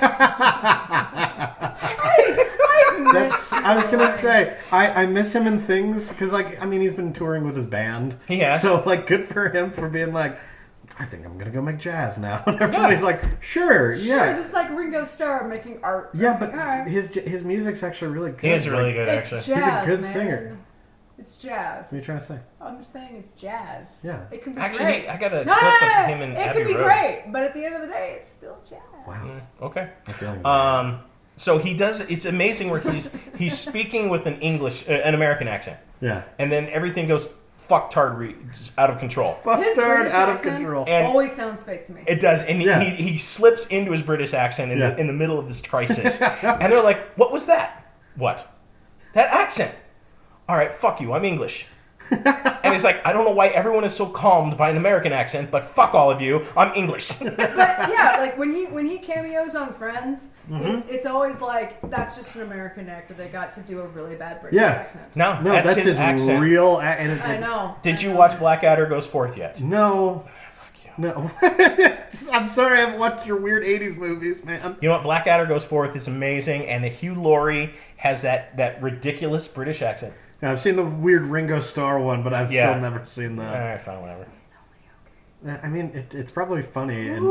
I miss That's, I was gonna say I, I miss him in things because like I mean he's been touring with his band. He has. So like good for him for being like I think I'm gonna go make jazz now. And everybody's like sure, Sure, yeah, this is like Ringo Starr making art. yeah, but All right. his his music's actually really good. He is really Like, good, It's actually. jazz, He's a good man. singer. It's jazz. What are you trying to say? I'm just saying it's jazz. Yeah. It could be Actually, great. I got a no, clip no, no, of him no. in It Abbey could be Road. great, but at the end of the day, it's still jazz. Wow. Okay. I feel like Um, so he does, it's amazing where he's he's speaking with an English, uh, an American accent. yeah. And then everything goes fucktard re- just out of control. His Fucktard British out of accent control. And- always sounds fake to me. It does, and he, Yeah. he, he slips into his British accent in, Yeah. the, in the middle of this crisis. And they're like, what was that? What? That accent. All right, fuck you, I'm English. And he's like, I don't know why everyone is so calmed by an American accent, but fuck all of you, I'm English. But yeah, like when he when he cameos on Friends, Mm-hmm. it's it's always like that's just an American actor that got to do a really bad British Yeah. accent. no, No, that's, that's, his, his, accent. real. A- and it, I know. Did I you know. watch Blackadder Goes Forth yet? No, Fuck you. no. I'm sorry, I haven't watched your weird eighties movies, man. You know what? Blackadder Goes Forth is amazing, and the Hugh Laurie has that, that ridiculous British accent. Yeah, I've seen the weird Ringo Starr one, but I've Yeah. still never seen All the. right, fine, whatever. I mean, it, it's probably funny. And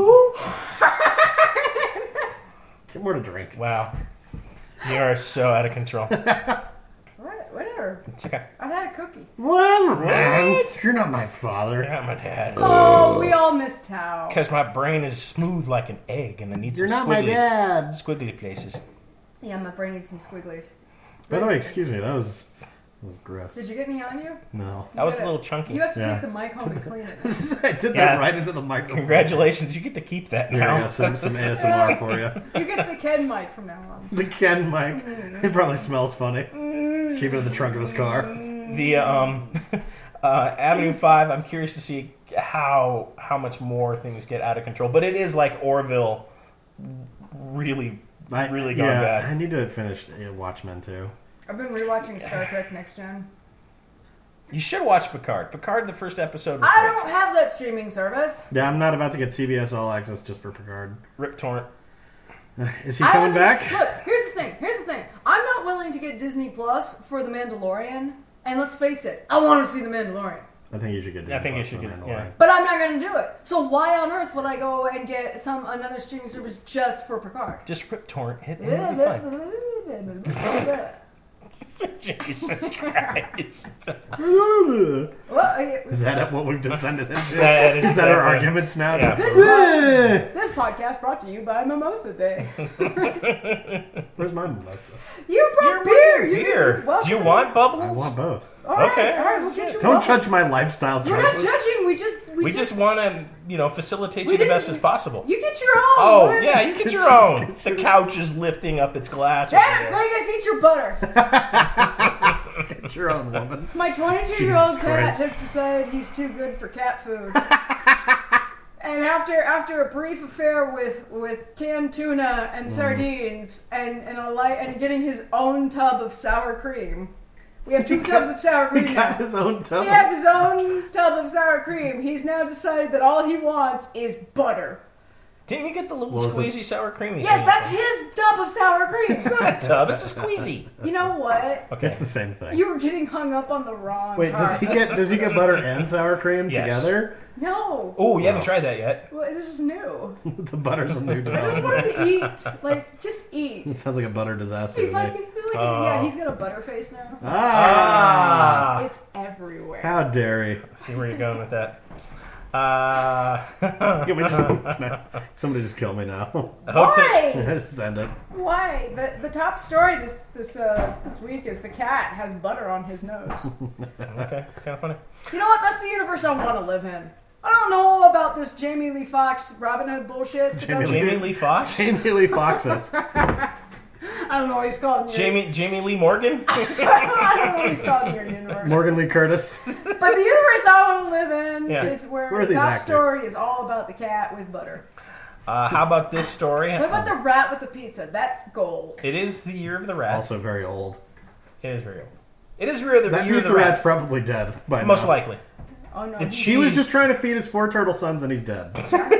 get more to drink. Wow. You are so out of control. Right, whatever. It's okay. I had a cookie. Whatever, man. What? You're not my father. You're not my dad. Oh, we all miss Tao. Because my brain is smooth like an egg, and I need You're some not squiggly, my dad. squiggly places. Yeah, my brain needs some squigglies. By the way, excuse me. That was that was gross. Did you get any on you? No, That was a gotta- little chunky. You have to Yeah. take the mic home and clean it. I did Yeah. that right into the microphone. Congratulations, you get to keep that Here, I now. got some, some A S M R for you. You get the Ken mic from now on. The Ken mic. It probably smells funny. Keep it in the trunk of his car. The um, uh, Avenue Five. I'm curious to see how how much more things get out of control. But it is like Orville, really, I, really gone yeah, bad. I need to finish uh, Watchmen too. I've been rewatching Star Trek Next Gen. You should watch Picard. Picard, the first episode was I great. don't have that streaming service. Yeah, I'm not about to get C B S All Access just for Picard. Rip Torrent. Is he I coming haven't- back? Look, here's the thing. Here's the thing. I'm not willing to get Disney Plus for The Mandalorian. And let's face it, I want to see The Mandalorian. I think you should get. I think you Disney should Plus get- for yeah. Mandalorian. But I'm not going to do it. So why on earth would I go and get some another streaming service just for Picard? Just Rip Torrent. Hit and it'll be fine. Jesus Christ. Well, it was- Is that what we've descended into? That is is that our definitely- arguments now? Yeah. This, pod- this podcast brought to you by Mimosa Day. Where's my mimosa? You brought You're beer. beer. You beer. can- well, Do you want bubbles? I want both. All right, Okay. all right, we'll get you. Don't bubbles. judge my lifestyle We're not choices. judging. We just we, We just want to, you know, facilitate We you the didn't- best as possible. You get your own. Oh, Whatever. yeah, you get your own. The couch is lifting up its glass. Damn over it, there. Vegas, eat your butter. twenty-two-year-old woman. My twenty-two-year-old Jesus cat Christ. has decided he's too good for cat food. And after after a brief affair with, with canned tuna and sardines and and a light and getting his own tub of sour cream, we have two tubs of sour cream He now. got his own tub. He has his own tub of sour cream. He's now decided that all he wants is butter. Didn't you get the little Well, is it- squeezy sour cream? you Yes, said? that's his tub of sour cream. It's not a tub. It's a squeezy. You know what? Okay. It's the same thing. You were getting hung up on the wrong Wait, does part. he get does he get butter and sour cream Yes. together? No. Oh, you haven't Wow. tried that yet. Well, this is new. The butter's a new I just development. wanted to eat. Like, just eat. It sounds like a butter disaster He's to like, me. he's like Oh. yeah, he's got a butter face now. Ah! It's everywhere. How dare he? See where you're going with that. Uh, Can we just, somebody just kill me now. hotel. Why? Just end it. Why? The the top story this this uh this week is the cat has butter on his nose. Okay, it's kind of funny. You know what? That's the universe I want to live in. I don't know about this Jamie Lee Fox Robin Hood bullshit. but Jamie that's- Lee- Jamie Lee Fox. Jamie Lee Foxes. I don't know what he's called. In your, Jamie Jamie Lee Morgan. I don't know what he's called in your universe. Morgan Lee Curtis. But the universe I want to live in Yeah. is where Where are the these top actors? story is all about the cat with butter. Uh, how about this story? What about the rat with the pizza? That's gold. It is the year of the rat. Also very old. It is very old. It is year of the, That year of pizza the rat. rat's probably dead by Most now. likely. Oh no, The he's- He was cheese- just trying to feed his four turtle sons and he's dead. exactly,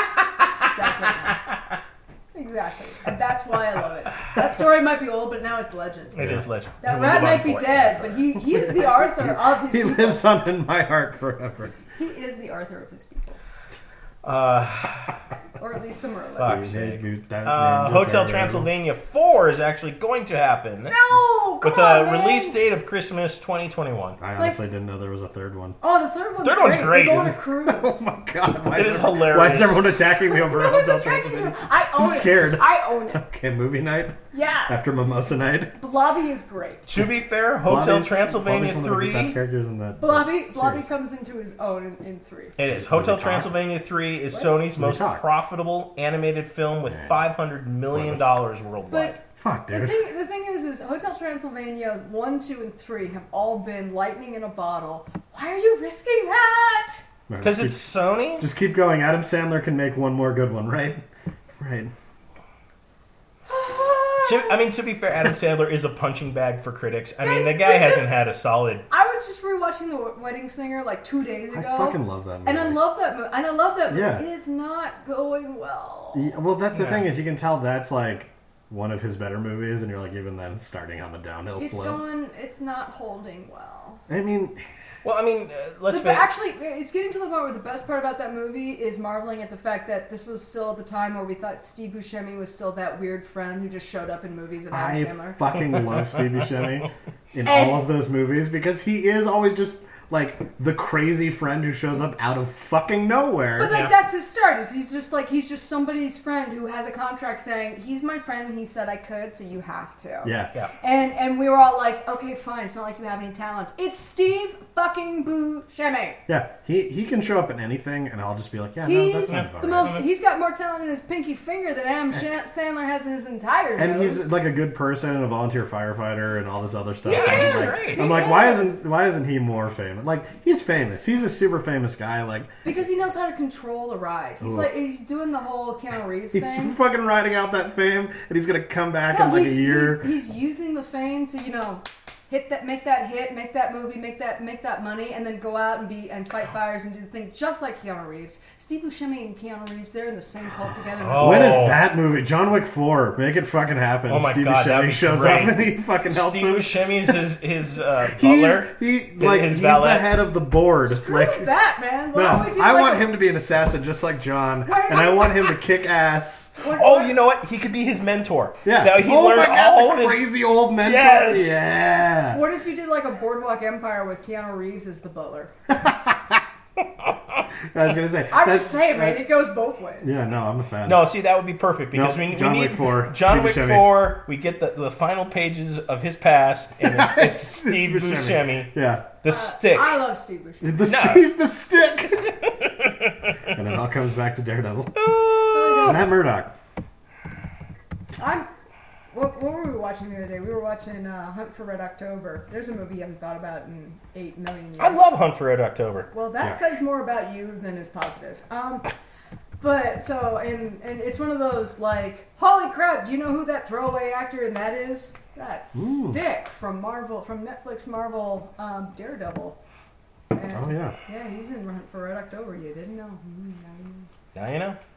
exactly, exactly. And that's why I love it. That story might be old, but now it's legend. It is legend. That We'll rat live on might be for it. dead, but he, he is the Arthur of his He people. lives on in my heart forever. He is the Arthur of his people. Uh, Or at least the Merlin. Fuck. Teenage uh, Ninja Hotel Turtles. Transylvania four is actually going to happen. No! Come With on, a man. release date of Christmas twenty twenty-one. I honestly didn't know there was a third one. Oh, the third one's Third great. one's great, They go on isn't a it? cruise. Oh my god! Why It is everyone- hilarious. Why is everyone attacking me over No one's Hotel attacking you. Transylvania? I own I'm it. scared. I own it. Okay, movie night Yeah. after Mimosa night. Blobby is great. To be fair, Hotel Blobby's- Transylvania Blobby's one of the best three. characters in that. Blobby, that Blobby series. comes into his own in, in three. It is. Does Hotel he talk? Transylvania three is What? Sony's he most talk? profitable animated film with five hundred million dollars worldwide. But Fuck, the dude. thing, the thing is, is Hotel Transylvania one, two, and three have all been lightning in a bottle. Why are you risking that? Because it's Sony? Just keep going. Adam Sandler can make one more good one, right? Right. To, I mean, to be fair, Adam Sandler is a punching bag for critics. I mean, Guys, the guy but just- hasn't had a solid. I was just rewatching The Wedding Singer like two days ago. I fucking love that movie. And I love that movie. And I love that movie. Yeah. It is not going well. Yeah, well, that's the Yeah. thing is you can tell that's like one of his better movies, and you're like even then it's starting on the downhill It's slope. going. It's not holding well. I mean, Well, I mean, uh, let's But face actually, it's getting to the point where the best part about that movie is marveling at the fact that this was still the time where we thought Steve Buscemi was still that weird friend who just showed up in movies of Adam I Sandler. fucking love Steve Buscemi in And- all of those movies because he is always just like the crazy friend who shows up out of fucking nowhere. But like Yeah. that's his start. Is he's just like he's just somebody's friend who has a contract saying he's my friend and he said I could, so you have to. yeah. Yeah. And and we were all like, okay, fine. It's not like you have any talent. It's Steve fucking Buscemi. Yeah, he he can show up in anything, and I'll just be like, yeah, no, that He's sounds about the right. most. He's got more talent in his pinky finger than Adam Shan- Sandler has in his entire nose. And he's like a good person and a volunteer firefighter and all this other stuff. Yeah, And he's I'm like, great. I'm like, why isn't why isn't he more famous? Like, he's famous. He's a super famous guy. Like, because he knows how to control the ride. He's Ugh. like he's doing the whole Keanu Reeves he's thing. fucking riding out that fame, and he's gonna come back No, in like a he's, year. he's, he's using the fame to you know hit that, make that hit, make that movie, make that make that money, and then go out and be and fight fires and do the thing just like Keanu Reeves. Steve Buscemi and Keanu Reeves, they're in the same cult together. Oh. When is that movie? John Wick four. Make it fucking happen. Oh my Steve God, that'd Buscemi be shows great. up and he fucking helps Steve him. Buscemi's his his uh, He's butler. he like his he's valet. the head of the board. Screw like that, man. Why no, don't we do I like want a- him to be an assassin just like John, Why- and I want him to kick ass. what- Oh, what- you know what? He could be his mentor. Yeah. Now he oh learned my God, all the of his. crazy old mentor. Yes. Yeah. What if you did like a Boardwalk Empire with Keanu Reeves as the butler? I was gonna say. I'm that's- just saying, man. that- It goes both ways. yeah, no, I'm a fan. No, see that would be perfect because Nope, we, John we need Wick four, John Steve Wick Buscemi. four. We get the, the final pages of his past, and it's, it's Steve Buscemi, Yeah. the stick. I love Steve Buscemi. The, No. He's the stick. And it all comes back to Daredevil. Really Matt does. Murdock. I'm what, what were we watching the other day? We were watching uh, Hunt for Red October. There's a movie you haven't thought about in eight million years. I love Hunt for Red October. Well, that Yeah. says more about you than is positive. Um, but so, and and it's one of those like, holy crap! Do you know who that throwaway actor in that is? That's Ooh. Stick from Marvel, from Netflix Marvel um, Daredevil. And, Oh yeah. yeah, he's in Hunt for Red October. You didn't know? Mm, now you know. Now you know.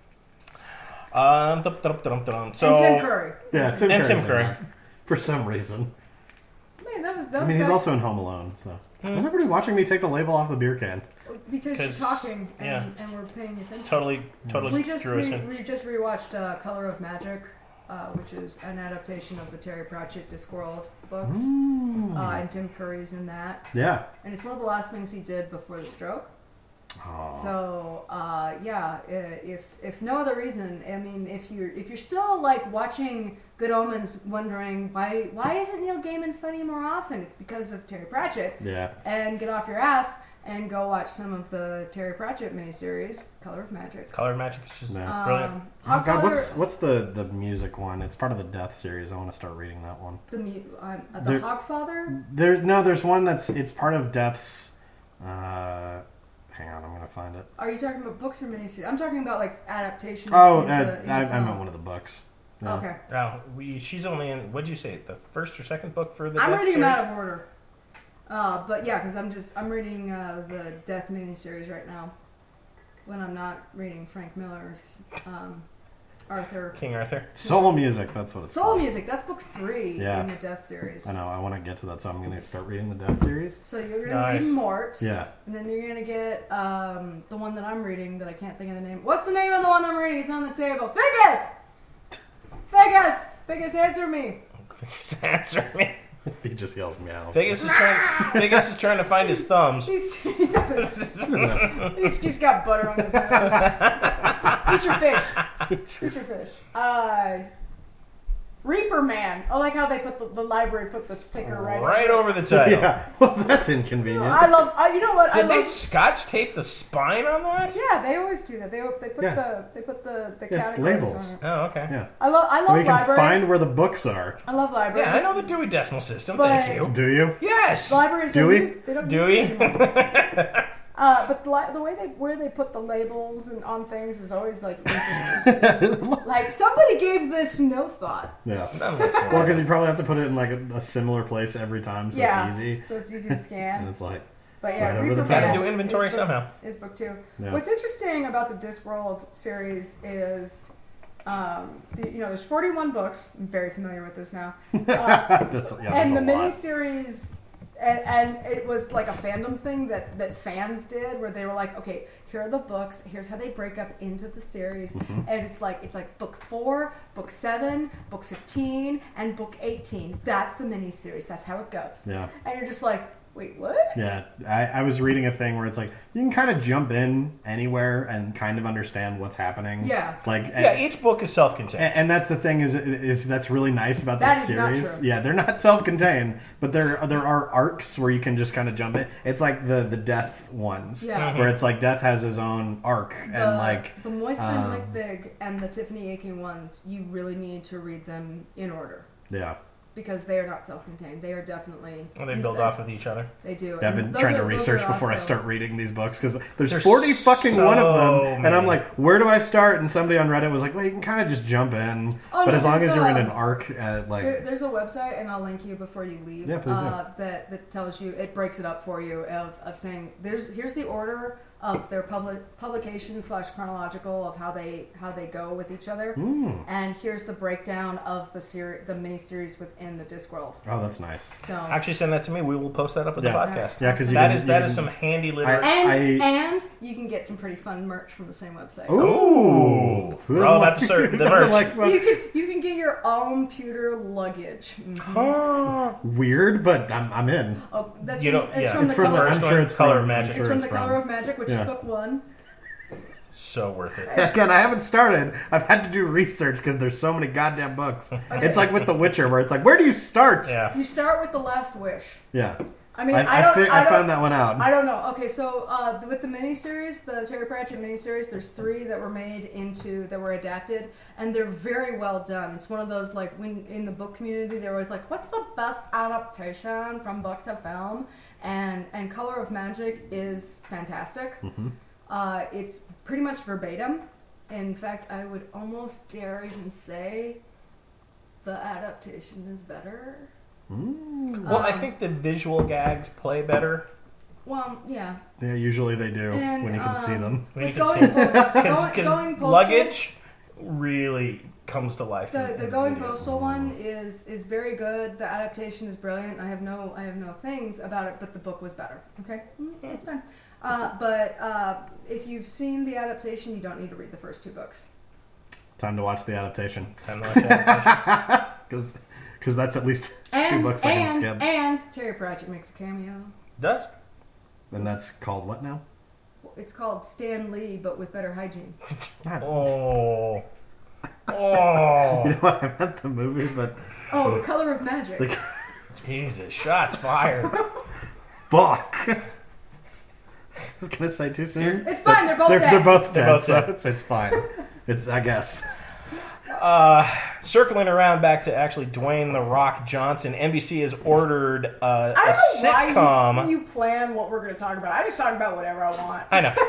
Um, dum, dum, dum, dum. So, and Tim Curry. Yeah, Tim And Tim Curry's in Curry. that, for some reason. Man, that was that I was mean, he's back- also in Home Alone. So Hmm. was everybody watching me take the label off the beer can? because you're 'Cause- talking and, yeah. and we're paying attention. totally, totally We just drew us we, in. we just rewatched uh, Color of Magic, uh, which is an adaptation of the Terry Pratchett Discworld books, Mm. uh, and Tim Curry's in that. Yeah. And it's one of the last things he did before the stroke. Oh. So uh, yeah, i- if if no other reason, I mean, if you're if you're still like watching Good Omens, wondering why why isn't Neil Gaiman funny more often? It's because of Terry Pratchett. Yeah. And get off your ass and go watch some of the Terry Pratchett miniseries, Color of Magic. Color Magic is just Yeah. brilliant. Um, Oh God, Hogfather- what's what's the, the music one? It's part of the Death series. I want to start reading that one. the mu- um, uh, There- the Hogfather? There's no, there's one that's it's part of Death's. Uh, hang on, I'm gonna find it. Are you talking about books or miniseries? I'm talking about like adaptations. Oh, into, uh, into I, I film. meant one of the books. Yeah. Okay, Now, we, she's only in, what'd you say, the first or second book for the I'm Death reading them series? out of order. Uh, but yeah, because I'm just I'm reading uh, the Death miniseries right now. When I'm not reading Frank Miller's um, Arthur King Arthur. Soul music. That's what it's Soul called. Music. That's book three Yeah. in the Death series. I know. I want to get to that, so I'm gonna start reading the Death series. So you're gonna Nice. read Mort. Yeah. And then you're gonna get um, the one that I'm reading that I can't think of the name. What's the name of the one I'm reading? It's on the table. Figgis! Figgis! Figgis, answer me! Figgis, answer me. He just yells meow. Figgis is trying. Figgis is trying to find his thumbs. He's, he doesn't. He's just got butter on his hands. Eat your fish. Eat your fish. Uh, Reaper Man. I like how they put the, the library put the sticker right, Right over. over the title. Yeah. Well, that's inconvenient. I love. Uh, you know what? I Did they love, scotch tape the spine on that? Yeah, they always do that. They they put Yeah. the they put the the Yeah, it's categories labels. on it. Oh, okay. Yeah. I love I love We can libraries. find where the books are. I love libraries. Yeah, I know the Dewey Decimal System. But- Thank you. Do you? Yes. Libraries Do don't we? use they don't Do use we? it anymore. Uh, but the, li- the way they where they put the labels and on things is always like interesting. Like somebody gave this no thought. Yeah. None whatsoever. Well, because you probably have to put it in like a, a similar place every time, so yeah, it's easy. so it's easy to And scan. it's like, But yeah, right over Reaper the top. Man Gotta do inventory is book, somehow. Is book two. Yeah. What's interesting about the Discworld series is, um, the, you know, there's forty-one books. I'm very familiar with this now. Uh, this, yeah, and the there's a lot. miniseries, and, and it was like a fandom thing that, that fans did, where they were like, okay, here are the books. Here's how they break up into the series, Mm-hmm. and it's like it's like book four, book seven, book fifteen, and book eighteen. That's the miniseries. That's how it goes. Yeah. And you're just like, wait, what? Yeah, I, I was reading a thing where it's like you can kind of jump in anywhere and kind of understand what's happening. Yeah. like Yeah, and, each book is self-contained. and, and that's the thing is is that's really nice about that, That is not series. true. Yeah, they're not self-contained, but there there are arcs where you can just kind of jump in. It's like the the Death ones, Yeah. where it's like Death has his own arc The, and like the Moist Van um, Lichtig and the Tiffany Aching ones, you really need to read them in order yeah. because they are not self-contained. They are definitely Well, they build off of each other. They do. Yeah, I've And been those trying are- to those research are before I also- start reading these books because there's There's forty fucking so one of them, and I'm many. like, where do I start? And somebody on Reddit was like, well, you can kind of just jump in, Oh, but no, as long there's as you're in a- an arc, uh, like There, there's a website, and I'll link you before you leave. Yeah, please do. uh, that that tells you, it breaks it up for you of, of saying there's here's the order of their public publication slash chronological of how they how they go with each other, Mm. and here's the breakdown of the seri- the mini series within the Discworld. oh, that's nice. So Actually, send that to me. We will post that up with Yeah. the podcast. Yeah, because That is that is some handy literature. and I- and you can get some pretty fun merch from the same website. Ooh, Who We're doesn't all about like- to serve who the doesn't merch. like- well, You can you can get your own pewter luggage. Mhm. weird, but I'm, I'm in. Oh, that's You from, know, it's yeah. from It's the from the, color. I'm First sure one, it's Color from, of Magic. I'm It's sure from the Color of Magic, which Yeah. is book one. So worth it. Again, I haven't started. I've had to do research because there's so many goddamn books. It's like with The Witcher, where it's like, where do you start? Yeah. You start with The Last Wish. Yeah. I mean, I, I, I, don't. fi- I, I don't found that one out. I don't know. Okay, so uh, with the miniseries, the Terry Pratchett miniseries, there's three that were made into that were adapted, and they're very well done. It's one of those like when in the book community, they're always like, "What's the best adaptation from book to film?" And and Color of Magic is fantastic. Mm-hmm. Uh, it's pretty much verbatim. In fact, I would almost dare even say the adaptation is better. Mm. Well, I Um, think the visual gags play better. Well, yeah. Yeah, usually they do And, when you can see um, them. When you With can going, see- po- going, Because going postal, luggage really comes to life. the, in- the in going video. postal one is is very good. The adaptation is brilliant. I have no I have no things about it, but the book was better. Okay, mm, that's fine. Uh, but uh, if you've seen the adaptation, you don't need to read the first two books. Time to watch the adaptation. Time to watch adaptation. Because that's at least two And books I can and skip. and Terry Pratchett makes a cameo. Does? And that's called what now? It's called Stan Lee, but with better hygiene. Oh. Oh. You know what? I meant the movie, but Oh, The Color of Magic. the, Jesus, shots fired. fuck. I was gonna say too soon. It's fine. They're both They're, dead. they're both They're dead, both so dead. it's, it's fine. It's I guess. Uh, circling around back to actually Dwayne The Rock Johnson, N B C has ordered uh, I a don't know sitcom. why you, you plan what we're going to talk about. I just talk about whatever I want. I know.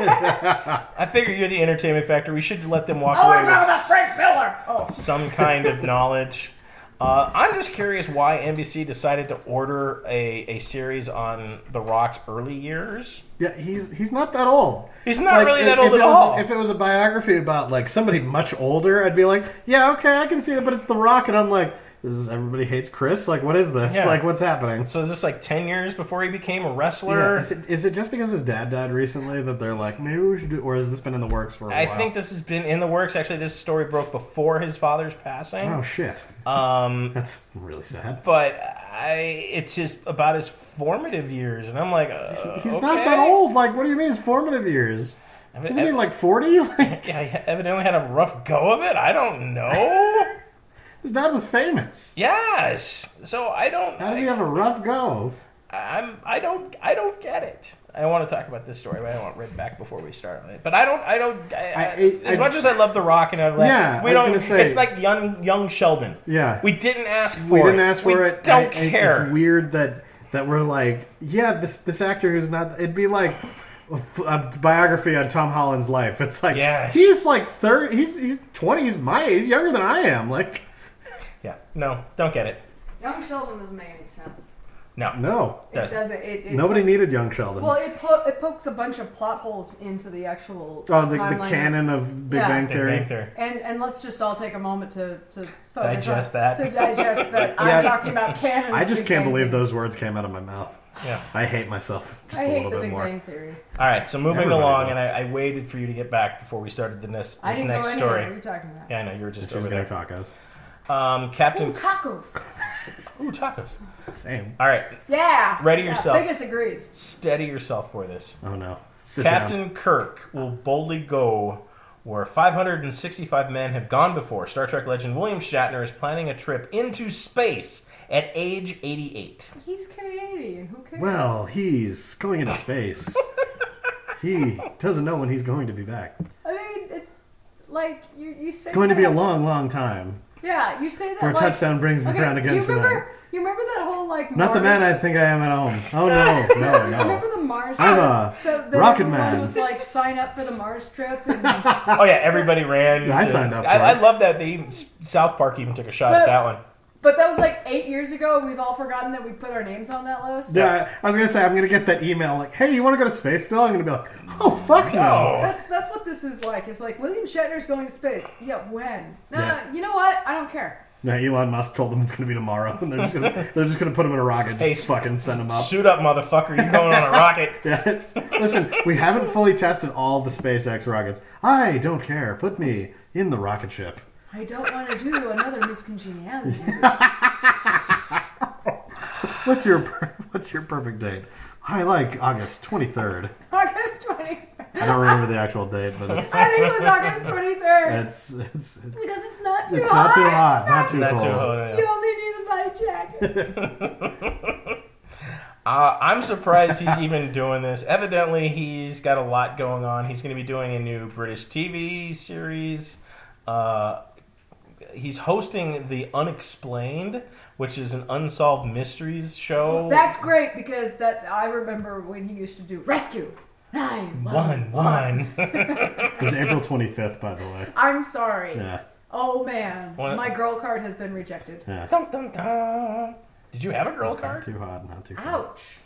I figure you're the entertainment factor. We should let them walk Oh, away we're with talking about Frank Miller. Oh, some kind of knowledge. Uh, I'm just curious why N B C decided to order a, a series on The Rock's early years. Yeah, he's he's not that old. He's not Like, really if- that if old it at was- all. If it was a biography about like somebody much older, I'd be like, yeah, okay, I can see that, but it's The Rock, and I'm like, this is Everybody Hates Chris. Like, what is this? Yeah. Like, what's happening? So is this like ten years before he became a Yeah, wrestler? is it is it just because his dad died recently that they're like, maybe we should do, or has this been in the works for a I while? think this has been in the works. Actually, this story broke before his father's passing. Oh shit, Um, that's really sad. but I, it's his about his formative years, and I'm like, uh, He's okay. not that old. Like, what do you mean his formative years? I mean, Isn't he like forty? Like, yeah, he evidently had a rough go of it. I don't know. his dad was famous. Yes, so I don't. How did he I, have a rough go? I'm. I don't. I don't get it. I want to talk about this story, but I don't want Red back before we start on it. But I don't. I don't. I, I- I- as I- much as I love The Rock and I love, Yeah, we I was don't. gonna say- It's like young, young Sheldon. Yeah, We didn't ask for we it. didn't ask for we it. Don't I- I- care. It's weird that that we're like, yeah, this this actor who's not. It'd be like a, f- a biography on Tom Holland's life. It's like, Yes. he's like thirty. He's he's twenty. He's my age. He's younger than I am. Like, Yeah. No. Don't get it. Young Sheldon doesn't make any sense. No. no, It Doesn't. doesn't. It, it nobody po- needed young Sheldon. Well, it po- it pokes a bunch of plot holes into the actual. oh, the, the timeline. canon of Big Yeah. Bang Big Theory. Bang Theory. And and let's just all take a moment to to focus Digest on, that. To digest that. Yeah. I'm talking about canon. I of just Big can't Bang believe Theory. those words came out of my mouth. Yeah. I hate myself just I a hate little the bit Big more. Bang Theory. All right. So moving Everybody along, and does. I, I waited for you to get back before we started the next I this didn't next go anywhere. story. What are you talking about? Yeah, I know you were just She was over getting there. tacos. Um, Captain. Ooh, tacos. Ooh, tacos. Same. All right. Yeah. Ready yeah, yourself. Vegas agrees. Steady yourself for this. Oh no. Sit Captain down. Kirk will boldly go where five hundred sixty-five men have gone before. Star Trek legend William Shatner is planning a trip into space at age eighty-eight. He's Canadian. Who cares? Well, he's going into space. He doesn't know when he's going to be back. I mean, it's like you you say. It's going to be a that- long, long time. Yeah, you say that. For a like, touchdown brings me okay, around do again you remember, tonight. You remember that whole like Not the Mars- man I think I am at home. Oh no, no, no. Remember the Mars? I'm trip? a the, the, rocket everyone man. Was like sign up for the Mars trip, and Oh yeah, everybody ran. Yeah, I to- signed up for I, it. I love that. They South Park even took a shot But- at that one. but that was like eight years ago. We've all forgotten that we put our names on that list. Yeah, I was gonna say I'm gonna get that email like, "Hey, you want to go to space still?" I'm gonna be like, "Oh fuck no!" No. That's that's what this is like. It's like William Shatner's going to space. Yeah, when? Nah, Yeah. you know what? I don't care. No, Elon Musk told them it's gonna be tomorrow, and they're just gonna they're just gonna put him in a rocket, just Hey, fucking send him up. Suit up, motherfucker! You're going on a rocket. Yeah, it's- listen, we haven't fully tested all the SpaceX rockets. I don't care. Put me in the rocket ship. I don't want to do another miscongeniality. What's your per- What's your perfect date? I like August twenty-third. August twenty. I don't remember the actual date, but it's I think it was August twenty-third. it's it's, it's, Because it's not too it's hot. not too hot, not too Not cold. too hot, yeah. You only need a light jacket. Uh, I'm surprised he's even doing this. Evidently, he's got a lot going on. He's going to be doing a new British T V series. Uh, he's hosting The Unexplained, which is an unsolved mysteries show. That's great because that I remember when he used to do Rescue nine One, one. It was April twenty-fifth, by the way. I'm sorry. Yeah. Oh man, What? my girl card has been rejected. Yeah. Dun, dun, dun. Did you have a girl Not card? too hot, not too hot. Ouch.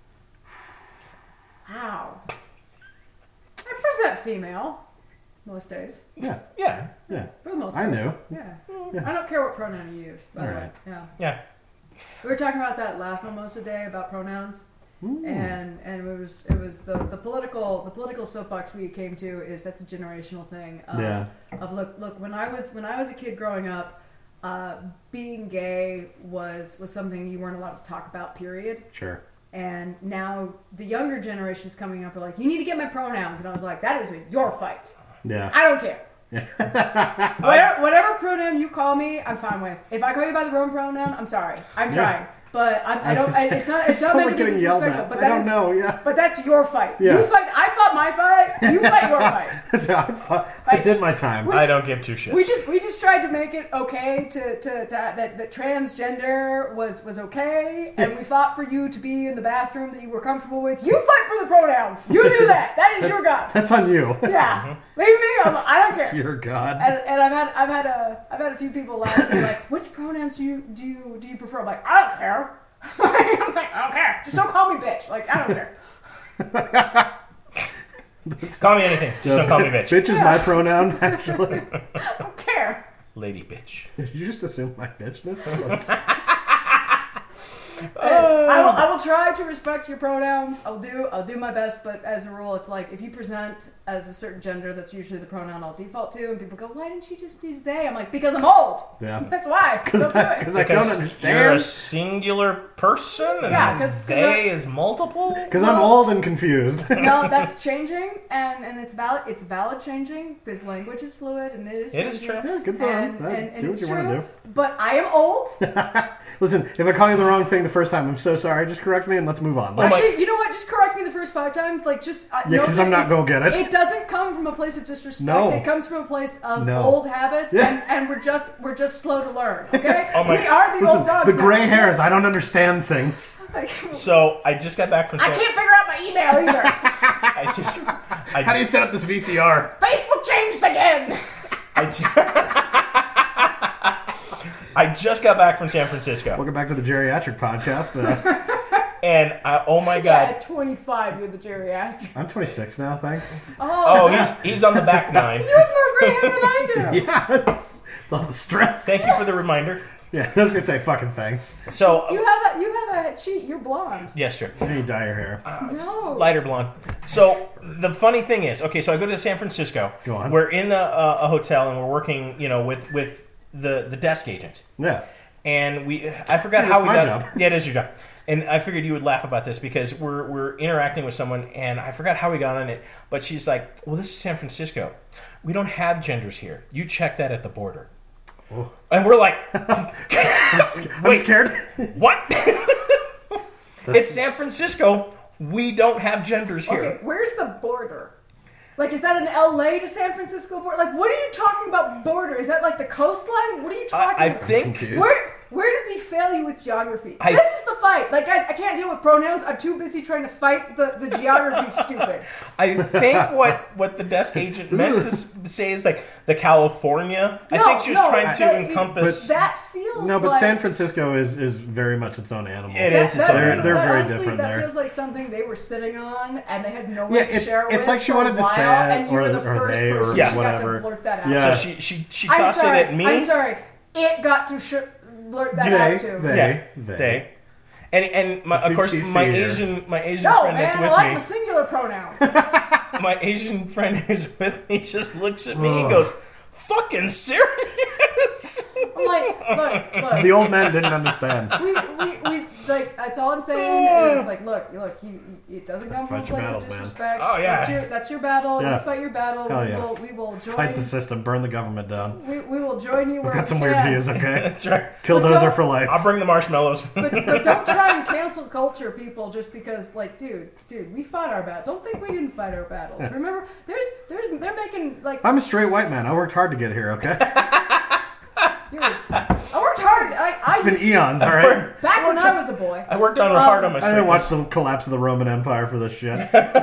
How? I present female most days, Yeah, Yeah. yeah. for the most I part. knew. Yeah. Yeah. I don't care what pronoun you use. By the way. Alright. Yeah. Yeah. We were talking about that last Mimosa Day about pronouns, and and it was it was the, the political the political soapbox we came to is that's a generational thing. Of, Yeah. Of look look when I was when I was a kid growing up, uh, being gay was was something you weren't allowed to talk about. Period. Sure. And now the younger generations coming up are like, you need to get my pronouns, and I was like, that is a, your fight. Yeah. I don't care. whatever, whatever pronoun you call me, I'm fine with. If I call you by the wrong pronoun, I'm sorry. I'm Yeah. trying, but I'm, I was don't. gonna I, say, it's not. It's I not meant like to be getting yelled disrespectful. at. But I that don't is- know, yeah. But that's your fight. Yeah. You fight. I fought my fight. You fight your fight. So I, fu- I did my time. I don't give two shits. We just we just tried to make it okay to, to, to that, that transgender was was okay, and we fought for you to be in the bathroom that you were comfortable with. You fight for the pronouns. You do that. That is your God. That's on you. Yeah, leave me alone. I don't care. It's your God. And, and I've had I've had a I've had a few people ask me like, which pronouns do you do you do you prefer? I'm like, I don't care. I'm like, I don't care. Just don't call me bitch. Like, I don't care. Call me anything. Just don't call me bitch. Bitch is my pronoun, actually. I don't care. Lady bitch. Did you just assume my bitchness? I will I will try to respect your pronouns. I'll do I'll do my best, but as a rule, it's like if you present as a certain gender, that's usually the pronoun I'll default to, and people go, why didn't you just do they? I'm like, because I'm old. Yeah. That's why. Don't do it. Because I don't Because You're a understand. singular person, and Yeah, 'cause- 'cause they I- is multiple. Because I'm old and confused. No, that's changing, and, and it's valid. It's valid changing because language is fluid, and it is. It is changing. true. Yeah, good for And, them. and, and Do what it's you true. want to do. But I am old. Listen, if I call you the wrong thing the first time, I'm so sorry. Just correct me and let's move on. Oh my- Actually, you know what? Just correct me the first five times. Like, just uh, Yeah, know 'cause that I'm not gonna get it. It doesn't come from a place of disrespect. No. It comes from a place of No. old habits, Yeah. and, and we're just we're just slow to learn. Okay, Oh my- we are the Listen, old dogs. the gray now. hairs, I don't understand things. So I just got back from. I San- can't figure out my email either. I just. I How do you just, set up this V C R? Facebook changed again. I ju- I just got back from San Francisco, Welcome back to the Geriatric Podcast. Uh, and I, oh my Yeah, god! at twenty-five, you're the geriatric. I'm twenty-six now, thanks. Oh, Oh, he's he's on the back nine. you have more gray hair than I do. Yeah, it's, it's all the stress. Thank you for the reminder. Yeah, I was going to say fucking thanks. So You have a you have a cheat. You're blonde. yes, sir. You dye your hair. No. Lighter blonde. So the funny thing is, okay, so I go to San Francisco. Go on. We're in a, a, a hotel and we're working, you know, with with the the desk agent. Yeah. And we, I forgot Yeah, how that's we my got. job. Yeah, it is your job. And I figured you would laugh about this because we're we're interacting with someone, and I forgot how we got on it. But she's like, "Well, this is San Francisco. We don't have genders here. You check that at the border." Oh. And we're like, I'm Wait. scared. "What? It's San Francisco. We don't have genders here." Okay, where's the border? Like, is that an L A to San Francisco border? Like, what are you talking about border? Is that like the coastline? What are you talking I, I about? think Confused. Where where did we fail you with geography? I- this is the fight. Like, guys, I can't deal with pronouns. I'm too busy trying to fight the, the geography stupid. I think what, what the desk agent meant to s- say is like the California. I No, think she was no, trying to that- encompass. That feels No, but like, San Francisco is, is very much its own animal. It that, is its that- own They're- animal. they're that very honestly, different that there. feels like something they were sitting on, and they had no way Yeah, to it's- share it it's with like she for a wanted to say while, it, and you or- were the or first they, or person Yeah. who got whatever. to blurt that out. Yeah. So she she she I'm tossed sorry. it at me. I'm sorry. It got to sh- blurt that They, out too. they, Yeah, they. they. And and my, Let's of be course P C my here. Asian my Asian No, friend man, that's I with like me the singular pronouns. my Asian friend who's with me just looks at me and Ugh. goes, "Fucking serious." I'm like, look, look. The old man didn't understand. we, we, we, like, that's all I'm saying is, like, look, look, you, you, it doesn't come from a Fight your place battles, of man. disrespect. Oh, yeah. That's your, that's your battle. Yeah. You fight your battle. Hell we, yeah. will, we will join. Fight the system, burn the government down. We, we will join you where We've got some we weird can. views, okay? That's right. Killdozer don't- for life. I'll bring the marshmallows. But, but don't try and cancel culture people just because, like, dude, dude, we fought our battle. Don't think we didn't fight our battles. Remember, there's, there's, they're making like. I'm a straight white man. I worked hard to get here, okay? Dude, I worked hard. I, I It's been used- eons, all right? back when I was a boy. I worked on hard on my I didn't straightness. watch the collapse of the Roman Empire for this shit.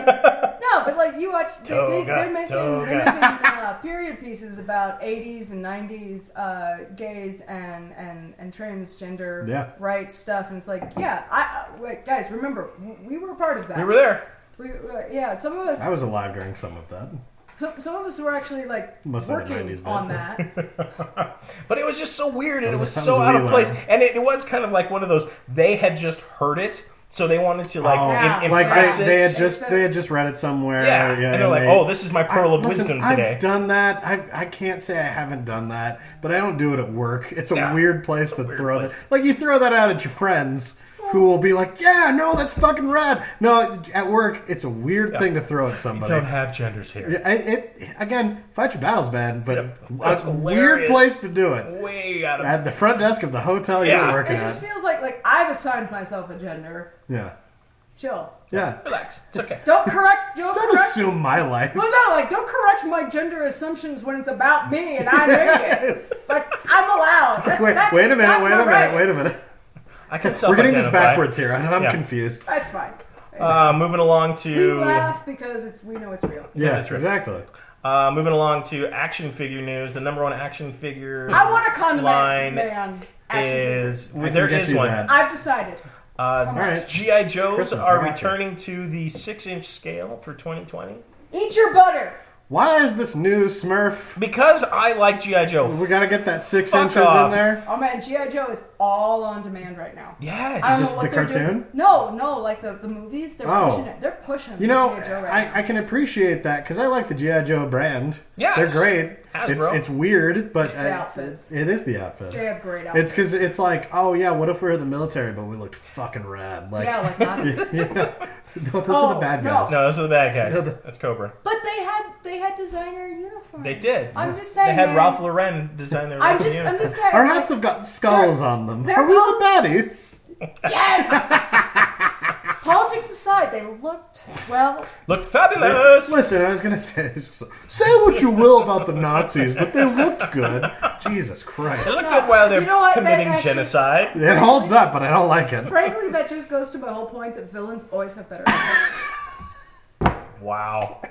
No, but like you watch, they, they, Toga, they're making, toga. they're making uh, period pieces about eighties and nineties uh, gays and, and, and transgender Yeah. rights stuff, and it's like, yeah, I, I wait, guys, remember, w- we were part of that. We were there. We, uh, yeah, some of us, I was alive during some of that. some, some of us were actually like Most of the working nineties, on man. that. But it was just so weird, and That it was was a- so that was a out of wee place. lad. And it, it was kind of like one of those, they had just heard it, so they wanted to, like, Oh, Yeah. im- Like impress they, it. they had just they had just read it somewhere. yeah. yeah and they're like, they- oh, this is my pearl I- of listen, wisdom today. I've done that. I I can't say I haven't done that, but I don't do it at work. It's a Yeah. weird place to weird throw place. that. Like you throw that out at your friends, who will be like, "Yeah, no, that's fucking rad." No, at work, it's a weird thing to throw at somebody. Don't have genders here. Yeah, it, it again, fight your battles, man. But Yep. a That's weird hilarious. place to do it. Way out of... At the front desk of the hotel Yeah. you're It working It just at. feels like like I've assigned myself a gender. Yeah, Chill. yeah. Relax. It's okay. Don't correct. Don't, Don't correct. assume my life. Well, no, like don't correct my gender assumptions when it's about me and I'm idiots. Like I'm allowed. That's, Wait, that's, wait a minute. that's Wait my a minute. right. Wait a minute. I can We're getting this self-identify. backwards here. I'm Yeah. confused. That's fine. Uh, moving along We to... laugh because it's we know it's real. Yeah, it's true. exactly. Uh, moving along to action figure news. The number one action figure I want a condiment line man action figure. is... I can There get is you one. that. I've decided. Uh, right. G I. Joes Christmas, I are got you. returning to the six-inch scale for twenty twenty. Eat your butter. Why is this news, Smurf? Because I like G I. Joe. We gotta get that six Fuck inches off. in there. Oh man, G I. Joe is all on demand right now. Yes. I don't know The- what the they're cartoon? doing. No, no, like the, the movies. They're Oh. pushing it. They're pushing You know, G I. Joe right now. I, I can appreciate that because I like the G I. Joe brand. Yes. They're great. Hasbro. It's it's weird, but The uh, outfits. It is the outfits. They have great It's outfits. because it's like, oh yeah, what if we were the military, but we looked fucking rad? Like, Yeah, like Nazis. yeah. No, those Oh, are the bad no. guys. No, those are the bad guys. No, the- That's Cobra. But they had they had designer uniforms. They did. I'm just saying. They had man. Ralph Lauren design their I'm own just uniform. I'm just saying. Our like, hats have got skulls on them. they're Are we all- the baddies? Yes. Politics aside, they looked well. Looked fabulous. Listen, I was gonna say, say what you will about the Nazis, but they looked good. Jesus They Christ, look good while they're You know what? That committing actually- genocide. it holds up, but I don't like it. Frankly, that just goes to my whole point that villains always have better outfits. Wow.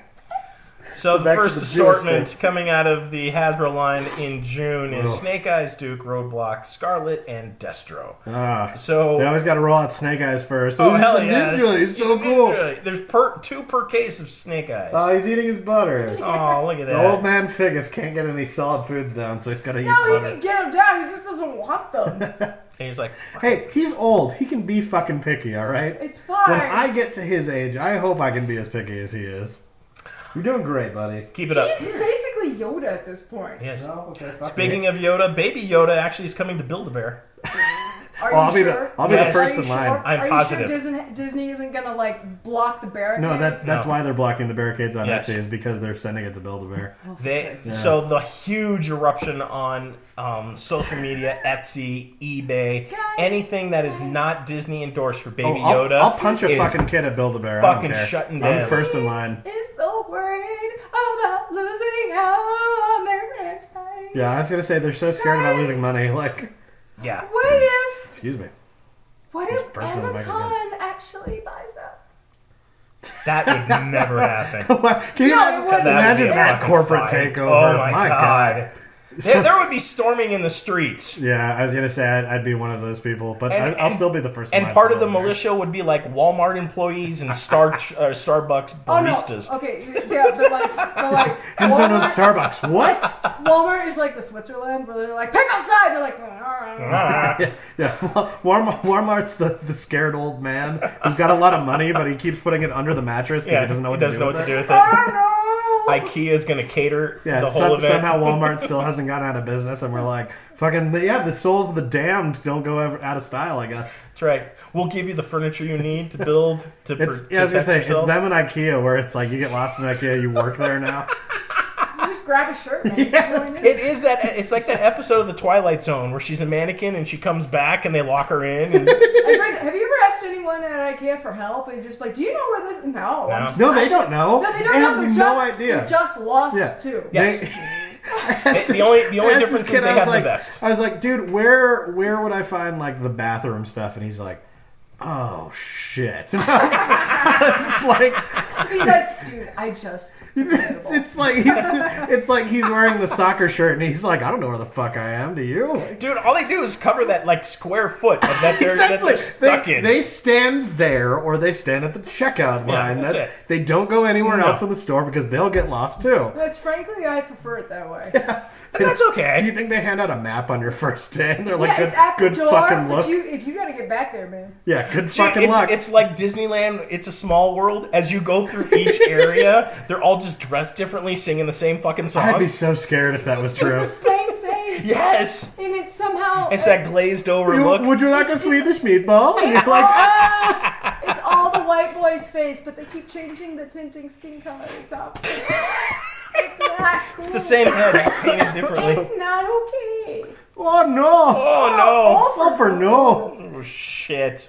So the Back to first the Jewish assortment thing. coming out of the Hasbro line in June is Ugh. Snake Eyes, Duke, Roadblock, Scarlet, and Destro. Ah, So they always got to roll out Snake Eyes first. Oh, Ooh, hell he's a yeah. ninja. He's so a cool. ninja. There's per, two per case of Snake Eyes. Oh, he's eating his butter. Oh, look at The old that. man Figgis can't get any solid foods down, so he's got to eat No, he butter. can get them down. He just doesn't want them. And he's like, Hey, he's old. He can be fucking picky, all right? It's fine. When I get to his age, I hope I can be as picky as he is. You're doing great, buddy. keep it up. He's basically Yoda at this point. Yes. Oh, okay, fuck Speaking me. of Yoda, Baby Yoda actually is coming to Build-A-Bear. Are Oh, I'll you be the- sure? I'll be the Are first you in sure? line. I'm Are positive. you sure Disney, Disney isn't gonna like block the barricades? No, that's that's No. why they're blocking the barricades on Yes. Etsy is because they're sending it to Build-A-Bear. Oh, for They Christ's Yeah. so the huge eruption on um, social media, Etsy, eBay, Guys, anything that is guys. not Disney endorsed for Baby Oh, I'll, Yoda. I'll punch a is fucking kid at Build-A-Bear. I fucking don't care. shutting I'm down. first in line. Is so worried about losing out on their franchise. Yeah, I was gonna say they're so scared about losing money. Like, Yeah. What if? excuse me. What if burped on the mic Amazon actually buys us? That would never happen. Can you No, it imagine, wouldn't. imagine would be a that fucking corporate fight. takeover? Oh my, god. There, So- there would be storming in the streets. Yeah, I was gonna say I'd, I'd be one of those people, but And- I, I'll still be the first. in And line part for of the Build-A-Bear. militia would be like Walmart employees and Star uh, Starbucks Oh no. baristas. Okay. Yeah, but like, but like, Henson on Walmart, Starbucks. What? Walmart is like the Switzerland where they're like, pick a side. They're like, all right. yeah, yeah. Walmart, Walmart's the, the scared old man who's got a lot of money, but he keeps putting it under the mattress because Yeah, he doesn't know what he to doesn't do know with what to it. do with I it. don't know. IKEA is going to cater Yeah, the whole some, event. somehow Walmart still hasn't gone out of business, and we're like, Fucking yeah, the souls of the damned don't go ever out of style. I guess That's right. We'll give you the furniture you need to build to it's. pr- Yeah, I was gonna protect say it's yourselves. them in IKEA where it's like you get lost in IKEA, you work there now. You just grab a shirt, man. Yes. You know what I mean? It is that. It's like that episode of The Twilight Zone where she's a mannequin and she comes back and they lock her in. And Have you- have you ever asked anyone at IKEA for help? And you're just like, do you know where this? No, I'm No. just, No, they don't know. No, they don't they know. have They're no just, idea. They're just lost Yeah. too. Yes. They- the only the only I asked difference this is kid, they I was have like, the best. I was like, dude, where where would I find like the bathroom stuff? And he's like, oh shit. And I was, I was like, He's like, dude, I just. it's, it's like he's it's like he's wearing the soccer shirt and he's like, I don't know where the fuck I am. Do you? Dude, all they do is cover that like square foot of that they're, that they're stuck they, in. they stand there or they stand at the checkout Yeah, line. that's That's, it. they don't go anywhere No. else in the store because they'll get lost too. That's frankly, I prefer it that way. And that's okay. Do you think they hand out a map on your first day and they're like, yeah, good, it's at the good door, fucking but look? you, if you got to get back there, man. Yeah, good See, fucking it's, luck. it's like Disneyland. It's a small world. As you go through each area, they're all just dressed differently, singing the same fucking song. I'd be so scared if that was true. It's the same face. Yes, And it's somehow. it's that glazed over You- look. Would you like a Swedish meatball? And you're like, ah! It's all the white boy's face, but they keep changing the tinting skin color. It's up. It's not cool. It's the same head, just painted differently. It's not okay. Oh no! Oh no! Oh for no! Oh shit!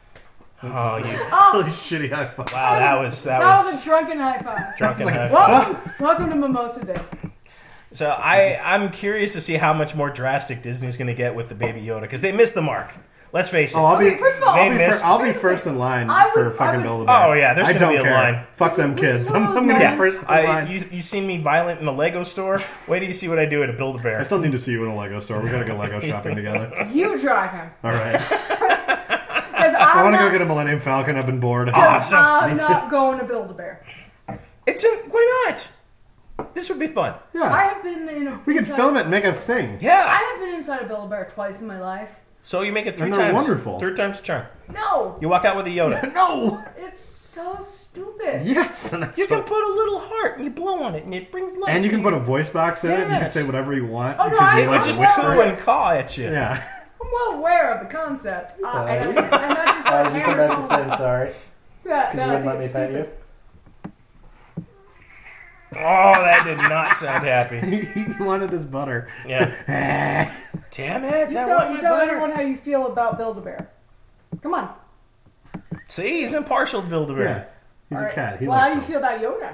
Oh, you! Really shitty high five. Wow, that was that, That was was a drunken high five. drunken like, high five. Welcome, welcome to Mimosa Day. So I I'm curious to see how much more drastic Disney's going to get with the Baby Yoda because they missed the mark. Let's face it. Oh, I'll Okay, be, first of all, They I'll be, missed- fir- I'll be here's the first thing. in line I would- for I fucking would- Build-A-Bear. Oh, yeah, there's I gonna don't be a care. line. Fuck This them is- this kids. is one I'm, of I'm those gonna be moments- first in I, line. you you seen me violent in a Lego store? Wait till you see what I do at a Build-A-Bear. I still need to see you in a Lego store. We gotta go Lego shopping together. You drive him. All right. Because I I'm want to go not, get a Millennium Falcon. I've been bored. Awesome. I'm not going to Build-A-Bear. It's a, why not? This would be fun. I Yeah. have been in a. We could inside- film it and make a thing. I Yeah. have been inside a Build-A-Bear twice in my life. So you make it three And they're times. wonderful. Third time's a charm. No, You walk out with a Yoda. No! it's so stupid. Yes! And, that's You can what- put a little heart and you blow on it and it brings life. and you to can put a voice box in it and you can Yes. say whatever you want. Oh, no, because I- you like I to just whisper. coo and caw at you. Yeah. I'm well aware of the concept. Uh, and, and not just Why like did you come hammers back to say home. I'm sorry? That, Because that you I wouldn't think let me it's pet stupid. you? Oh, that did not sound happy. He wanted his butter. Yeah. Damn it! You I tell, want you my tell butter. everyone how you feel about Build-A-Bear. Come on. See, he's impartial to Yeah. Build-A-Bear. He's All a right. cat. He well, how do likes you feel about Yoda?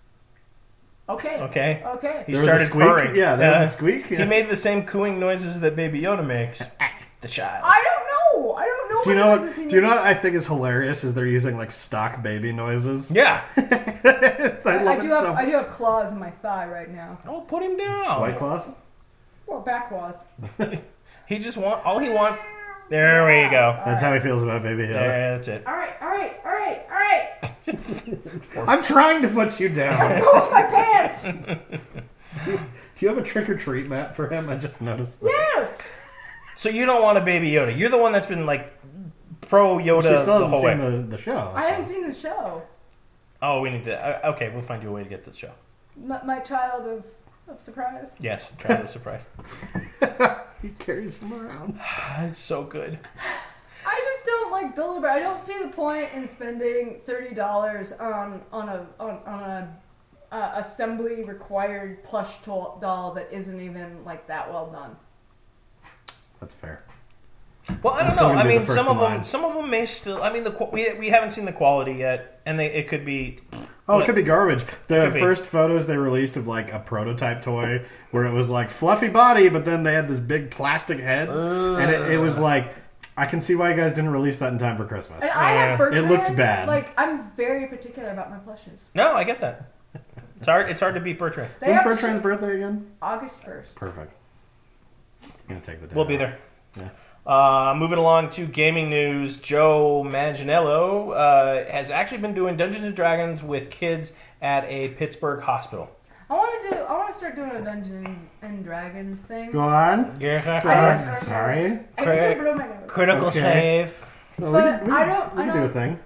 Okay. Okay. Okay. He There was a started squeak? purring. Yeah, there was a squeak? He Yeah. made the same cooing noises that Baby Yoda makes. The child. I don't know. I don't know. Do you what know noises what? he Do you know what makes. I think is hilarious? Is they're using like stock baby noises. Yeah. I I, love I it do so have I do have claws in my thigh right now. Oh, put him down. White claws. Or back claws. He just want all he want. There we go. That's how he feels about baby Yoda. There, that's it. All right. All right. All right. All right. I'm trying to put you down. Go with my pants. Do you have a trick or treat mat for him? I just noticed that. Yes. So you don't want a Baby Yoda. You're the one that's been like pro Yoda She still the hasn't whole seen way. the, the show. I so. haven't seen the show. Oh, we need to. Uh, okay, we'll find you a way to get this show. My, my child of, of surprise. Yes, try the surprise. He carries him around. It's so good. I just don't like Build-A-Bear. I don't see the point in spending thirty dollars on on a on, on a uh, assembly required plush to- doll that isn't even like that well done. That's fair. Well, I I'm don't still know. gonna I be mean, the first some in of them, line. some of them may still. I mean, the qu- we we haven't seen the quality yet, and they it could be. Oh, What? it could be garbage. The Could be. first photos they released of like a prototype toy where it was like fluffy body, but then they had this big plastic head, and it, it was like, I can see why you guys didn't release that in time for Christmas. And I Yeah. have Bertrand. It looked bad. Like I'm very particular about my plushes. No, I get that. It's hard. It's hard to beat Bertrand. They When's have Bertrand's birthday again? August first. Perfect. I'm gonna take the day We'll be off. there. Yeah. Uh, moving along to gaming news, Joe Manganiello uh, has actually been doing Dungeons and Dragons with kids at a Pittsburgh hospital. I want to do. I want to start doing a Dungeons and Dragons thing. Go on. Critical Uh, sorry. I can blow my nose. okay. Okay. save. Well, But we can, we, I don't. we I can don't do a thing. I don't know